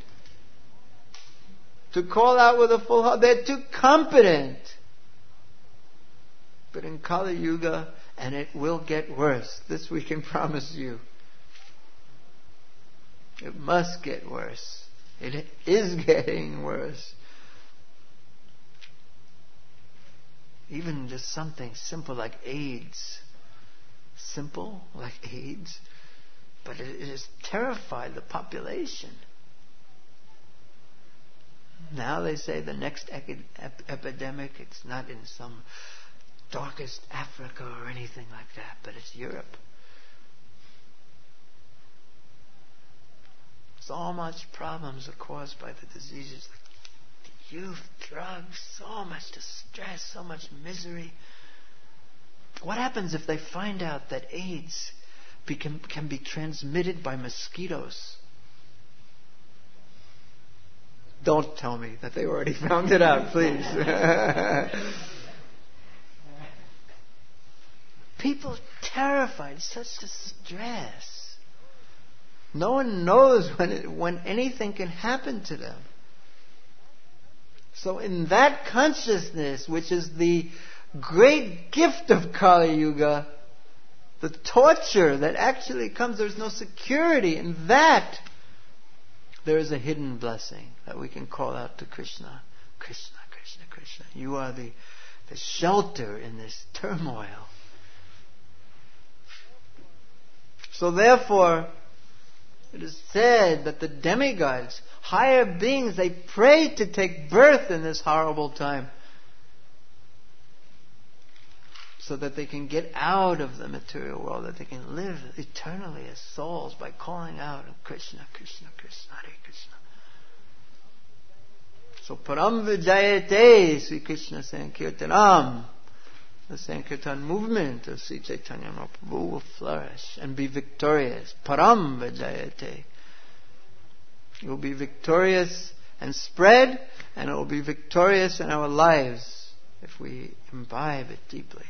to call out with a full heart. They're too competent. But in Kali Yuga, and it will get worse. This we can promise you. It must get worse. It is getting worse. Even just something simple like AIDS. Simple like AIDS. But it, it has terrified the population. Now they say the next ec- ep- epidemic, it's not in some darkest Africa or anything like that, but it's Europe. So much problems are caused by the diseases, the youth, drugs, so much distress, so much misery. What happens if they find out that AIDS be, can, can be transmitted by mosquitoes? Don't tell me that they already found it out, please. People terrified, such distress. No one knows when it, when anything can happen to them. So in that consciousness, which is the great gift of Kali Yuga, the torture that actually comes, there's no security in that. There is a hidden blessing that we can call out to Krishna. Krishna, Krishna, Krishna. You are the, the shelter in this turmoil. So therefore, it is said that the demigods, higher beings, they pray to take birth in this horrible time so that they can get out of the material world, that they can live eternally as souls by calling out Krishna, Krishna, Krishna, Hare Krishna. So Param Vijayate, Sri Krishna Sankirtanam, the Sankirtan movement of Sri Chaitanya Mahaprabhu will flourish and be victorious. Param Vijayate. It will be victorious and spread, and it will be victorious in our lives if we imbibe it deeply.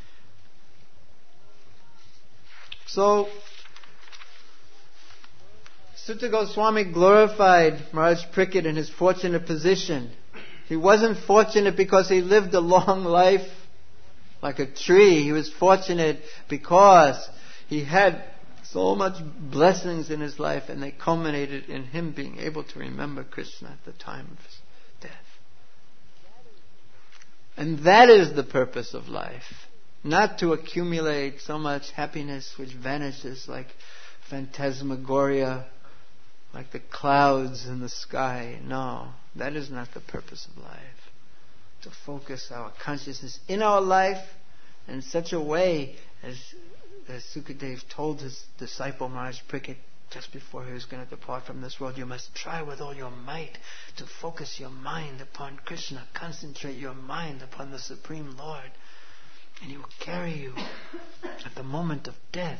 So, Sutta Goswami glorified Maharaj Parikshit in his fortunate position. He wasn't fortunate because he lived a long life like a tree. He was fortunate because he had so much blessings in his life, and they culminated in him being able to remember Krishna at the time of his death. And that is the purpose of life. Not to accumulate so much happiness which vanishes like phantasmagoria, like the clouds in the sky. No, that is not the purpose of life. To focus our consciousness in our life in such a way as, as Sukadev told his disciple Maharaj Parikshit just before he was going to depart from this world, you must try with all your might to focus your mind upon Krishna. Concentrate your mind upon the Supreme Lord, and He will carry you at the moment of death.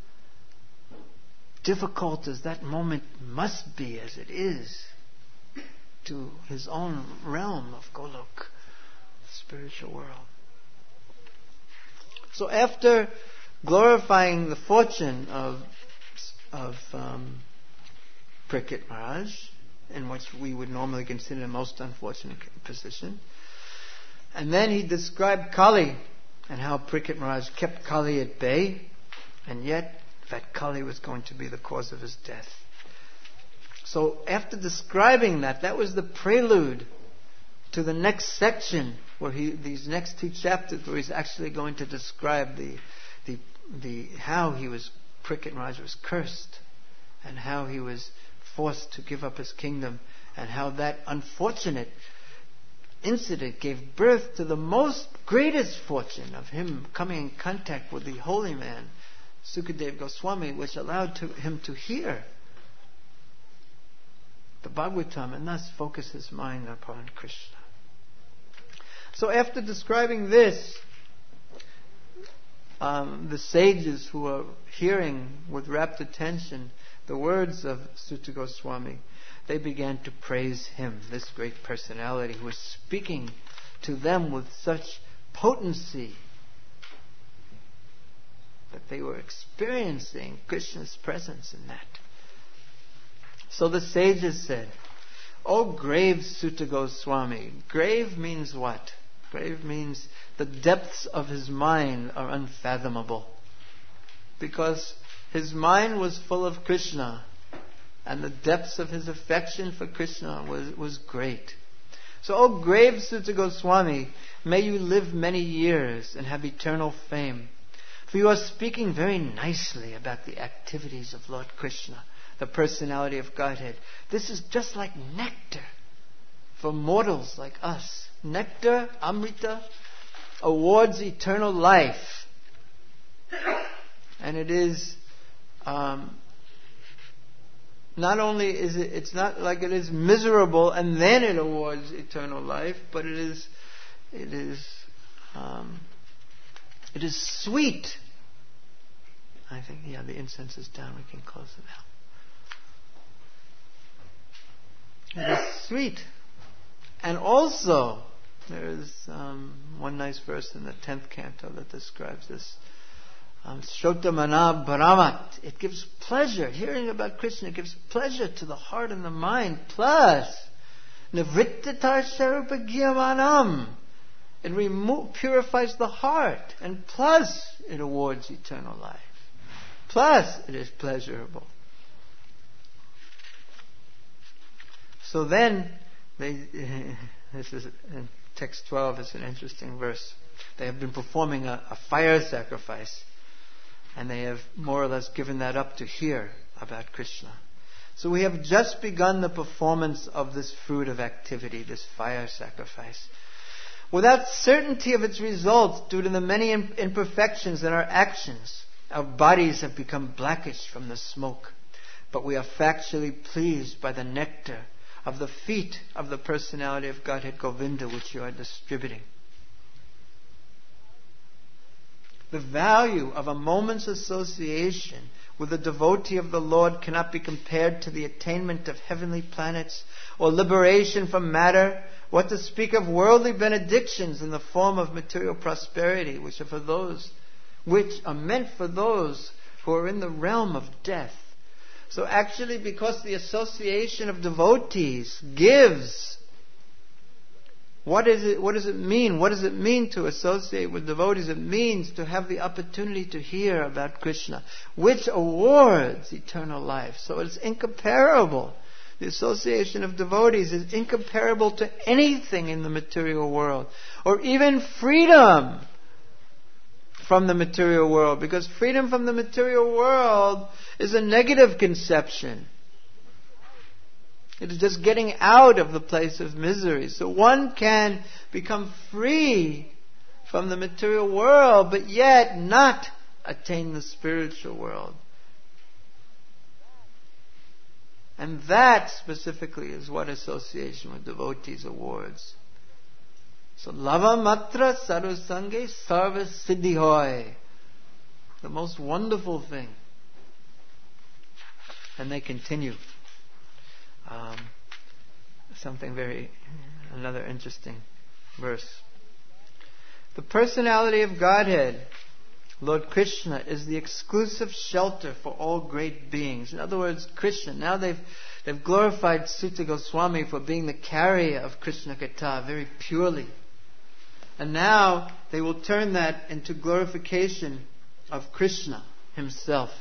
Difficult as that moment must be, as it is, to his own realm of Golok, the spiritual world. So after glorifying the fortune of of um, Parikshit Maharaj, in which we would normally consider the most unfortunate position, and then he described Kali and how Parikshit Maharaj kept Kali at bay, and yet that Kali was going to be the cause of his death. So after describing that, that was the prelude to the next section, where he, these next two chapters, where he's actually going to describe the, the, the how he was, Parikshit Maharaj was cursed, and how he was forced to give up his kingdom, and how that unfortunate incident gave birth to the most greatest fortune of him coming in contact with the holy man, Sukadev Goswami, which allowed to him to hear the Bhagavatam and thus focus his mind upon Krishna. So after describing this, um, the sages who are hearing with rapt attention the words of Sutta Goswami, they began to praise him, this great personality who was speaking to them with such potency that they were experiencing Krishna's presence in that. So the sages said, "O grave Sutta Goswami." Grave means what? Grave means the depths of his mind are unfathomable, because his mind was full of Krishna, and the depths of his affection for Krishna was, was great. So, O grave Sutta Goswami, may you live many years and have eternal fame. For you are speaking very nicely about the activities of Lord Krishna, the personality of Godhead. This is just like nectar for mortals like us. Nectar, Amrita, awards eternal life. And it is, um, not only is it, it's not like it is miserable and then it awards eternal life, but it is, it is, um, it is sweet. I think, yeah, the incense is down. We can close it out. It is sweet. And also, there is um, one nice verse in the tenth canto that describes this. Um, Shrotamana Bharamat. It gives pleasure. Hearing about Krishna gives pleasure to the heart and the mind. Plus, Nivrittatar Sharupa Gyamanam. It remo- purifies the heart. And plus, it awards eternal life. Plus, it is pleasurable. So then, they, this is in text twelve, it's an interesting verse. They have been performing a, a fire sacrifice, and they have more or less given that up to hear about Krishna. So we have just begun the performance of this fruit of activity, this fire sacrifice, without certainty of its results due to the many imperfections in our actions. Our bodies have become blackish from the smoke, but we are factually pleased by the nectar of the feet of the personality of Godhead Govinda which you are distributing. The value of a moment's association with a devotee of the Lord cannot be compared to the attainment of heavenly planets or liberation from matter. What to speak of worldly benedictions in the form of material prosperity, which are for those, which are meant for those who are in the realm of death. So actually, because the association of devotees gives, what is it, what does it mean? What does it mean to associate with devotees? It means to have the opportunity to hear about Krishna, which awards eternal life. So it's incomparable. The association of devotees is incomparable to anything in the material world, or even freedom from the material world, because freedom from the material world is a negative conception. It is just getting out of the place of misery. So one can become free from the material world, but yet not attain the spiritual world. And that specifically is what association with devotees awards. So lava matra sarusange sarva siddhi hoy. The most wonderful thing. And they continue. Um, something very, another interesting verse. The personality of Godhead, Lord Krishna, is the exclusive shelter for all great beings. In other words, Krishna, now they've they've glorified Suta Goswami for being the carrier of Krishna Katha very purely. And now they will turn that into glorification of Krishna himself.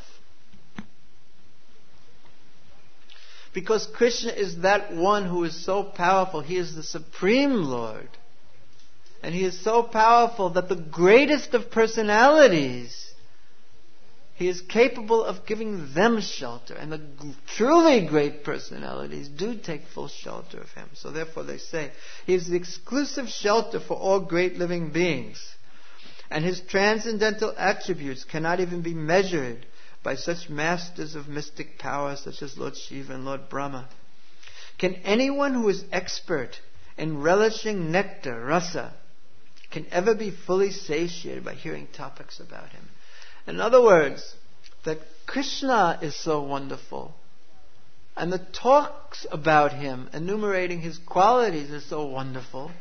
Because Krishna is that one who is so powerful. He is the Supreme Lord. And He is so powerful that the greatest of personalities, He is capable of giving them shelter. And the truly great personalities do take full shelter of Him. So therefore they say, He is the exclusive shelter for all great living beings. And His transcendental attributes cannot even be measured by such masters of mystic power such as Lord Shiva and Lord Brahma. Can anyone who is expert in relishing nectar, rasa, can ever be fully satiated by hearing topics about Him? In other words, that Krishna is so wonderful, and the talks about Him, enumerating His qualities, is so wonderful.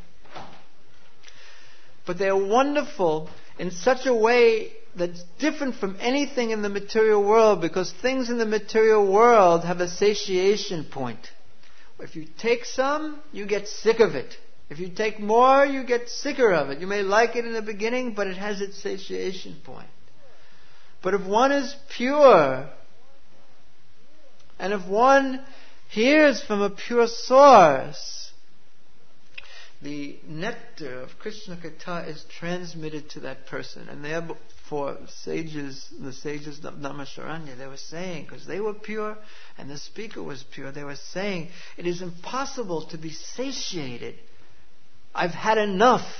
But they are wonderful in such a way that's different from anything in the material world, because things in the material world have a satiation point. If you take some, you get sick of it. If you take more, you get sicker of it. You may like it in the beginning, but it has its satiation point. But if one is pure, and if one hears from a pure source, the nectar of Krishna Katha is transmitted to that person. And therefore, sages, the sages of Naimisharanya, they were saying, because they were pure and the speaker was pure, they were saying, it is impossible to be satiated. I've had enough.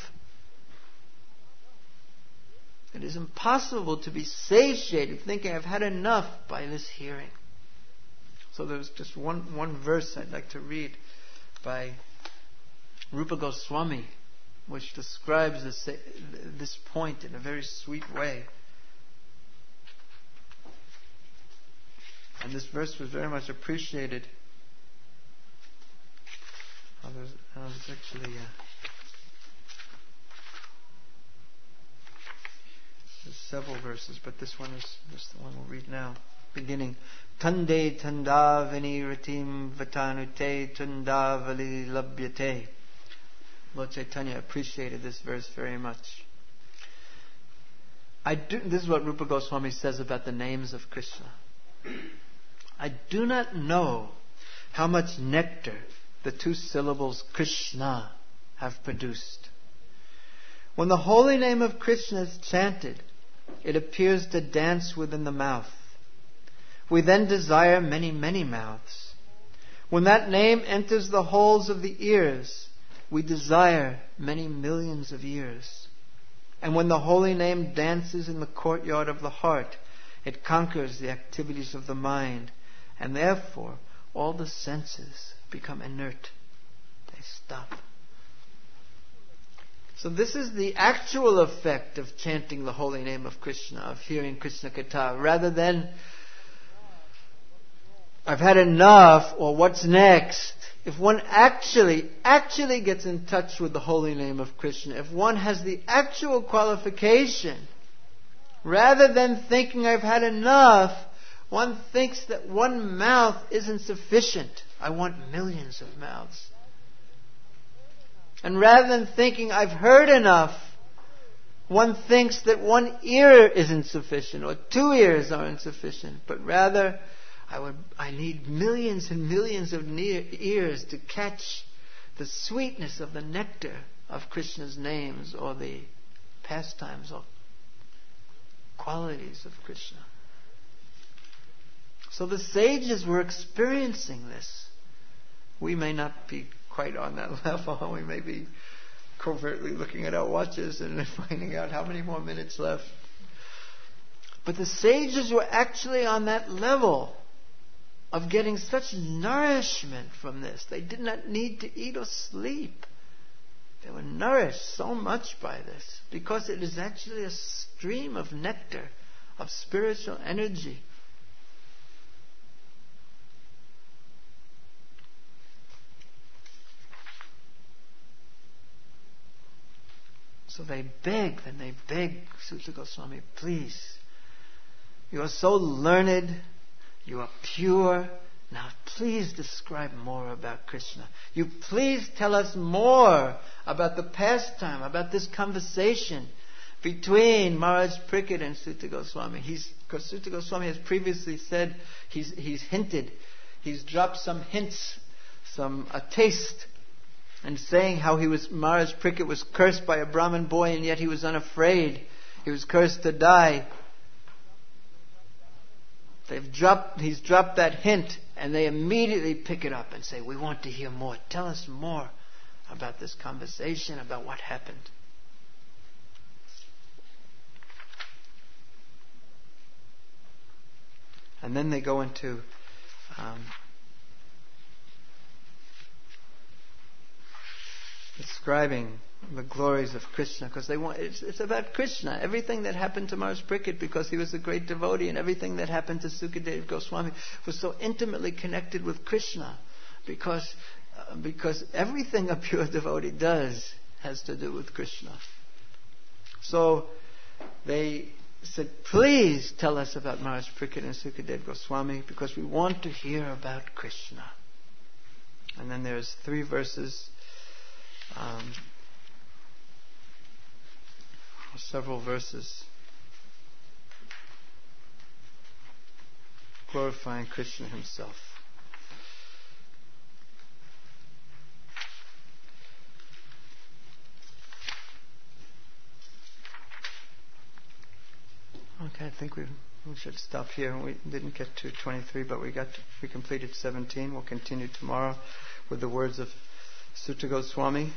It is impossible to be satiated, thinking I've had enough by this hearing. So there's just one, one verse I'd like to read by Rupa Goswami, which describes this, this point in a very sweet way. And this verse was very much appreciated. Oh, there's, oh, there's actually uh, there's several verses, but this one is just the one we'll read now. Beginning, Tande tandavani ratim vatanute tundavali labhyate. Lord Chaitanya appreciated this verse very much. I do, this is what Rupa Goswami says about the names of Krishna. I do not know how much nectar the two syllables Krishna have produced. When the holy name of Krishna is chanted, it appears to dance within the mouth. We then desire many, many mouths. When that name enters the holes of the ears, we desire many millions of ears. And when the holy name dances in the courtyard of the heart, it conquers the activities of the mind, and therefore all the senses become inert. They stop. So this is the actual effect of chanting the holy name of Krishna, of hearing Krishna Katha, rather than I've had enough, or what's next. If one actually, actually gets in touch with the holy name of Krishna, if one has the actual qualification, rather than thinking I've had enough, one thinks that one mouth isn't sufficient. I want millions of mouths. And rather than thinking I've heard enough, one thinks that one ear isn't sufficient, or two ears aren't sufficient, but rather I would, I need millions and millions of near ears to catch the sweetness of the nectar of Krishna's names, or the pastimes or qualities of Krishna. So the sages were experiencing this. We may not be quite on that level. We may be covertly looking at our watches and finding out how many more minutes left. But the sages were actually on that level of getting such nourishment from this. They did not need to eat or sleep. They were nourished so much by this, because it is actually a stream of nectar, of spiritual energy. So they begged, and they begged Suta Goswami, please, you are so learned, you are pure, now please describe more about Krishna. You please tell us more about the pastime, about this conversation between Maharaj Parikshit and Suta Goswami. He's, because Suta Goswami has previously said, he's, he's hinted, he's dropped some hints, some a taste, and saying how he was, Maharaj Parikshit was cursed by a Brahmin boy, and yet he was unafraid. He was cursed to die. They've dropped, he's dropped that hint, and they immediately pick it up and say, we want to hear more. Tell us more about this conversation, about what happened. And then they go into um, describing the glories of Krishna, because they want, it's, it's about Krishna. Everything that happened to Maharaj Parikshit, because he was a great devotee, and everything that happened to Sukadeva Goswami was so intimately connected with Krishna, because uh, because everything a pure devotee does has to do with Krishna. So they said, please tell us about Maharaj Parikshit and Sukadeva Goswami, because we want to hear about Krishna. And then there's three verses, um, several verses glorifying Krishna himself. Okay, I think we we should stop here. We didn't get to twenty-three, but we got to, we completed seventeen. We'll continue tomorrow with the words of Suta Goswami.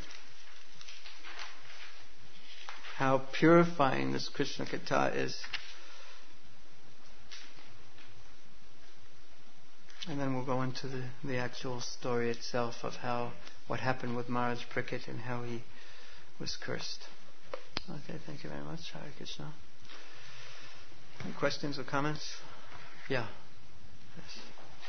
How purifying this Krishna Katha is. And then we'll go into the, the actual story itself of how what happened with Maharaj Parikshit and how he was cursed. Okay, thank you very much. Hare Krishna. Any questions or comments? Yeah. Yes.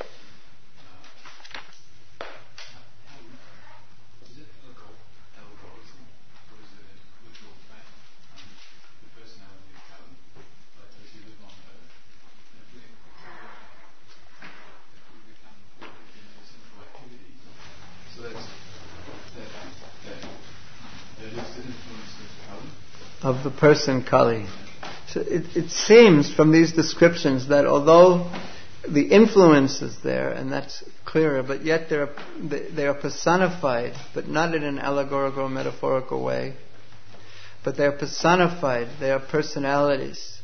Of the person Kali. So it, it seems from these descriptions that although the influence is there, and that's clearer, but yet they are, they are personified, but not in an allegorical or metaphorical way, but they are personified, they are personalities.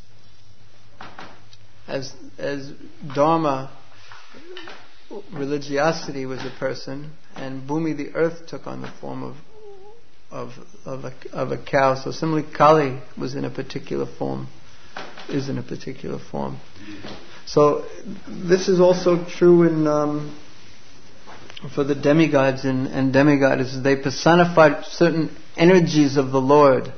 As, as Dharma, religiosity was a person, and Bhumi, the earth, took on the form of Of of a, of a cow. So similarly, Kali was in a particular form, is in a particular form. So this is also true in um, for the demigods and, and demigoddesses, they personified certain energies of the Lord.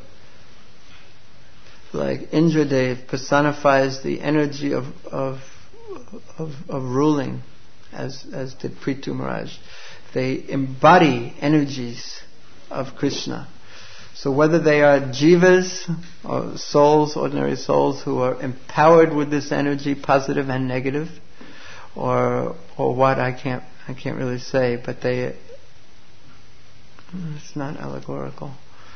Like Indradev personifies the energy of of of, of ruling, as as did Prithu Maharaj. They embody energies of Krishna. So whether they are jivas or souls, ordinary souls who are empowered with this energy, positive and negative, or or what, I can't I can't really say, but they it's not allegorical.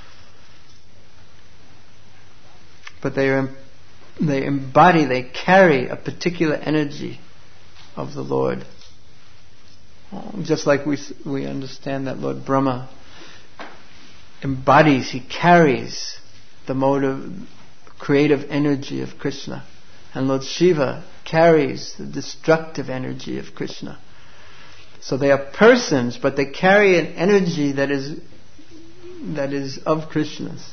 But they are, they embody, they carry a particular energy of the Lord. Just like we we understand that Lord Brahma embodies, he carries the motive, creative energy of Krishna. And Lord Shiva carries the destructive energy of Krishna. So they are persons, but they carry an energy that is that is of Krishna's.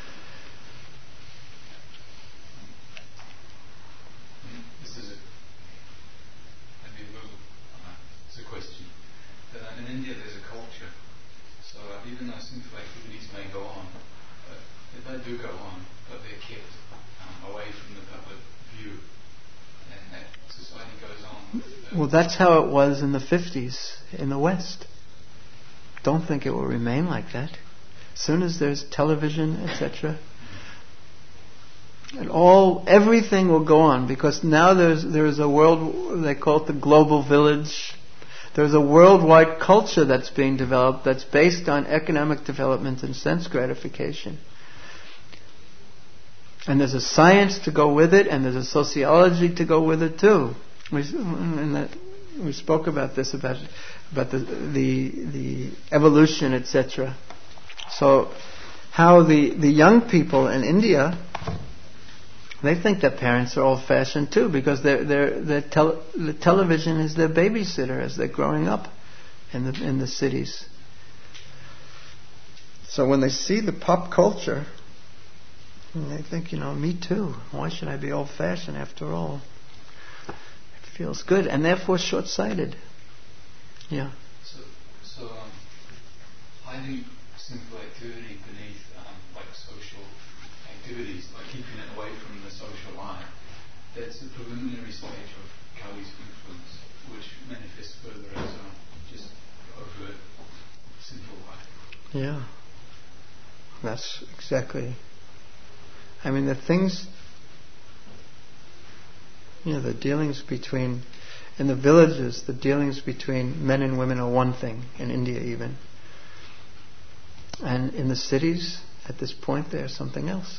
India there's a culture, so uh, even though sinful activities may go on, but they do go on, but they're kept um, away from the public view, and that society goes on. Uh, well, that's how it was in the fifties in the West. Don't think it will remain like that. As soon as there's television, et cetera, and all everything will go on, because now there's there's a world, they call it the global village. There's a worldwide culture that's being developed that's based on economic development and sense gratification. And there's a science to go with it, and there's a sociology to go with it too. We, and that, we spoke about this, about about the the, the evolution, et cetera. So, how the, the young people in India, they think their parents are old-fashioned too, because they're, they're, they're tel- the television is their babysitter as they're growing up in the in the cities. So when they see the pop culture, they think, you know, me too. Why should I be old-fashioned after all? It feels good, and therefore short-sighted. Yeah. So, so um, hiding sinful activity beneath um, like social activities, like keeping it away from the social life, that's the preliminary stage of Kali's influence, which manifests further as a just overt sinful life. Yeah, that's exactly. I mean, the things, you know, the dealings between, in the villages, the dealings between men and women are one thing, in India even. And in the cities, at this point, there's something else.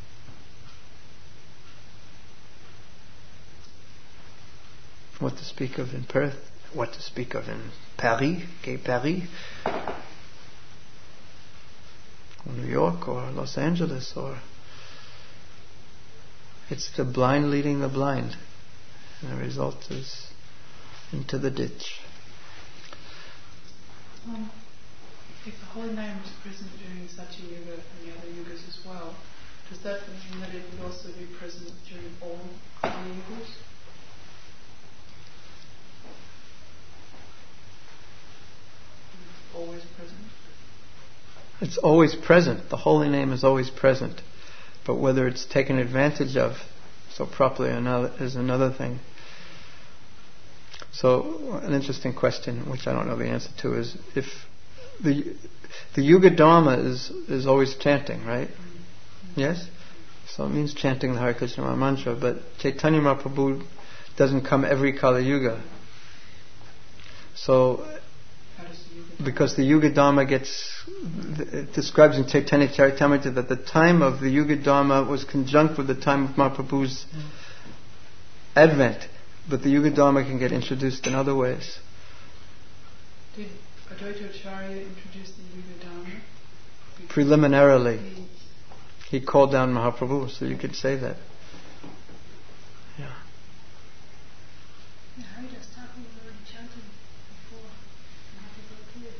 What to speak of in Perth, what to speak of in Paris, gay Paris, or New York, or Los Angeles, or it's the blind leading the blind, and the result is into the ditch. Um, if the holy name is present during Satya Yuga and the other yugas as well, does that mean that it would also be present during all Kali yugas? Always present? It's always present. The holy name is always present. But whether it's taken advantage of so properly another, is another thing. So, an interesting question, which I don't know the answer to, is if the the Yuga Dharma is, is always chanting, right? Mm-hmm. Yes? So it means chanting the Hare Krishna Maha Mantra, but Chaitanya Mahaprabhu doesn't come every Kali Yuga. So, because the Yuga Dharma gets, it describes in Chaitanya Charitamrita that the time of the Yuga Dharma was conjunct with the time of Mahaprabhu's mm. advent, but the Yuga Dharma can get introduced in other ways. Did Advaita Acharya introduce the Yuga Dharma? Preliminarily. He, he called down Mahaprabhu, so you could say that. Yeah. Yeah, Haridas Thakur was already chanting before Mahaprabhu appeared.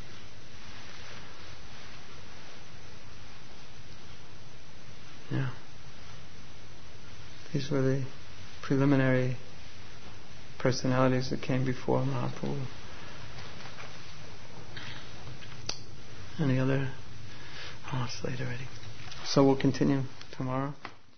Yeah. These were the preliminary personalities that came before Mahaprabhu. Any other? Oh, it's late already. So we'll continue tomorrow.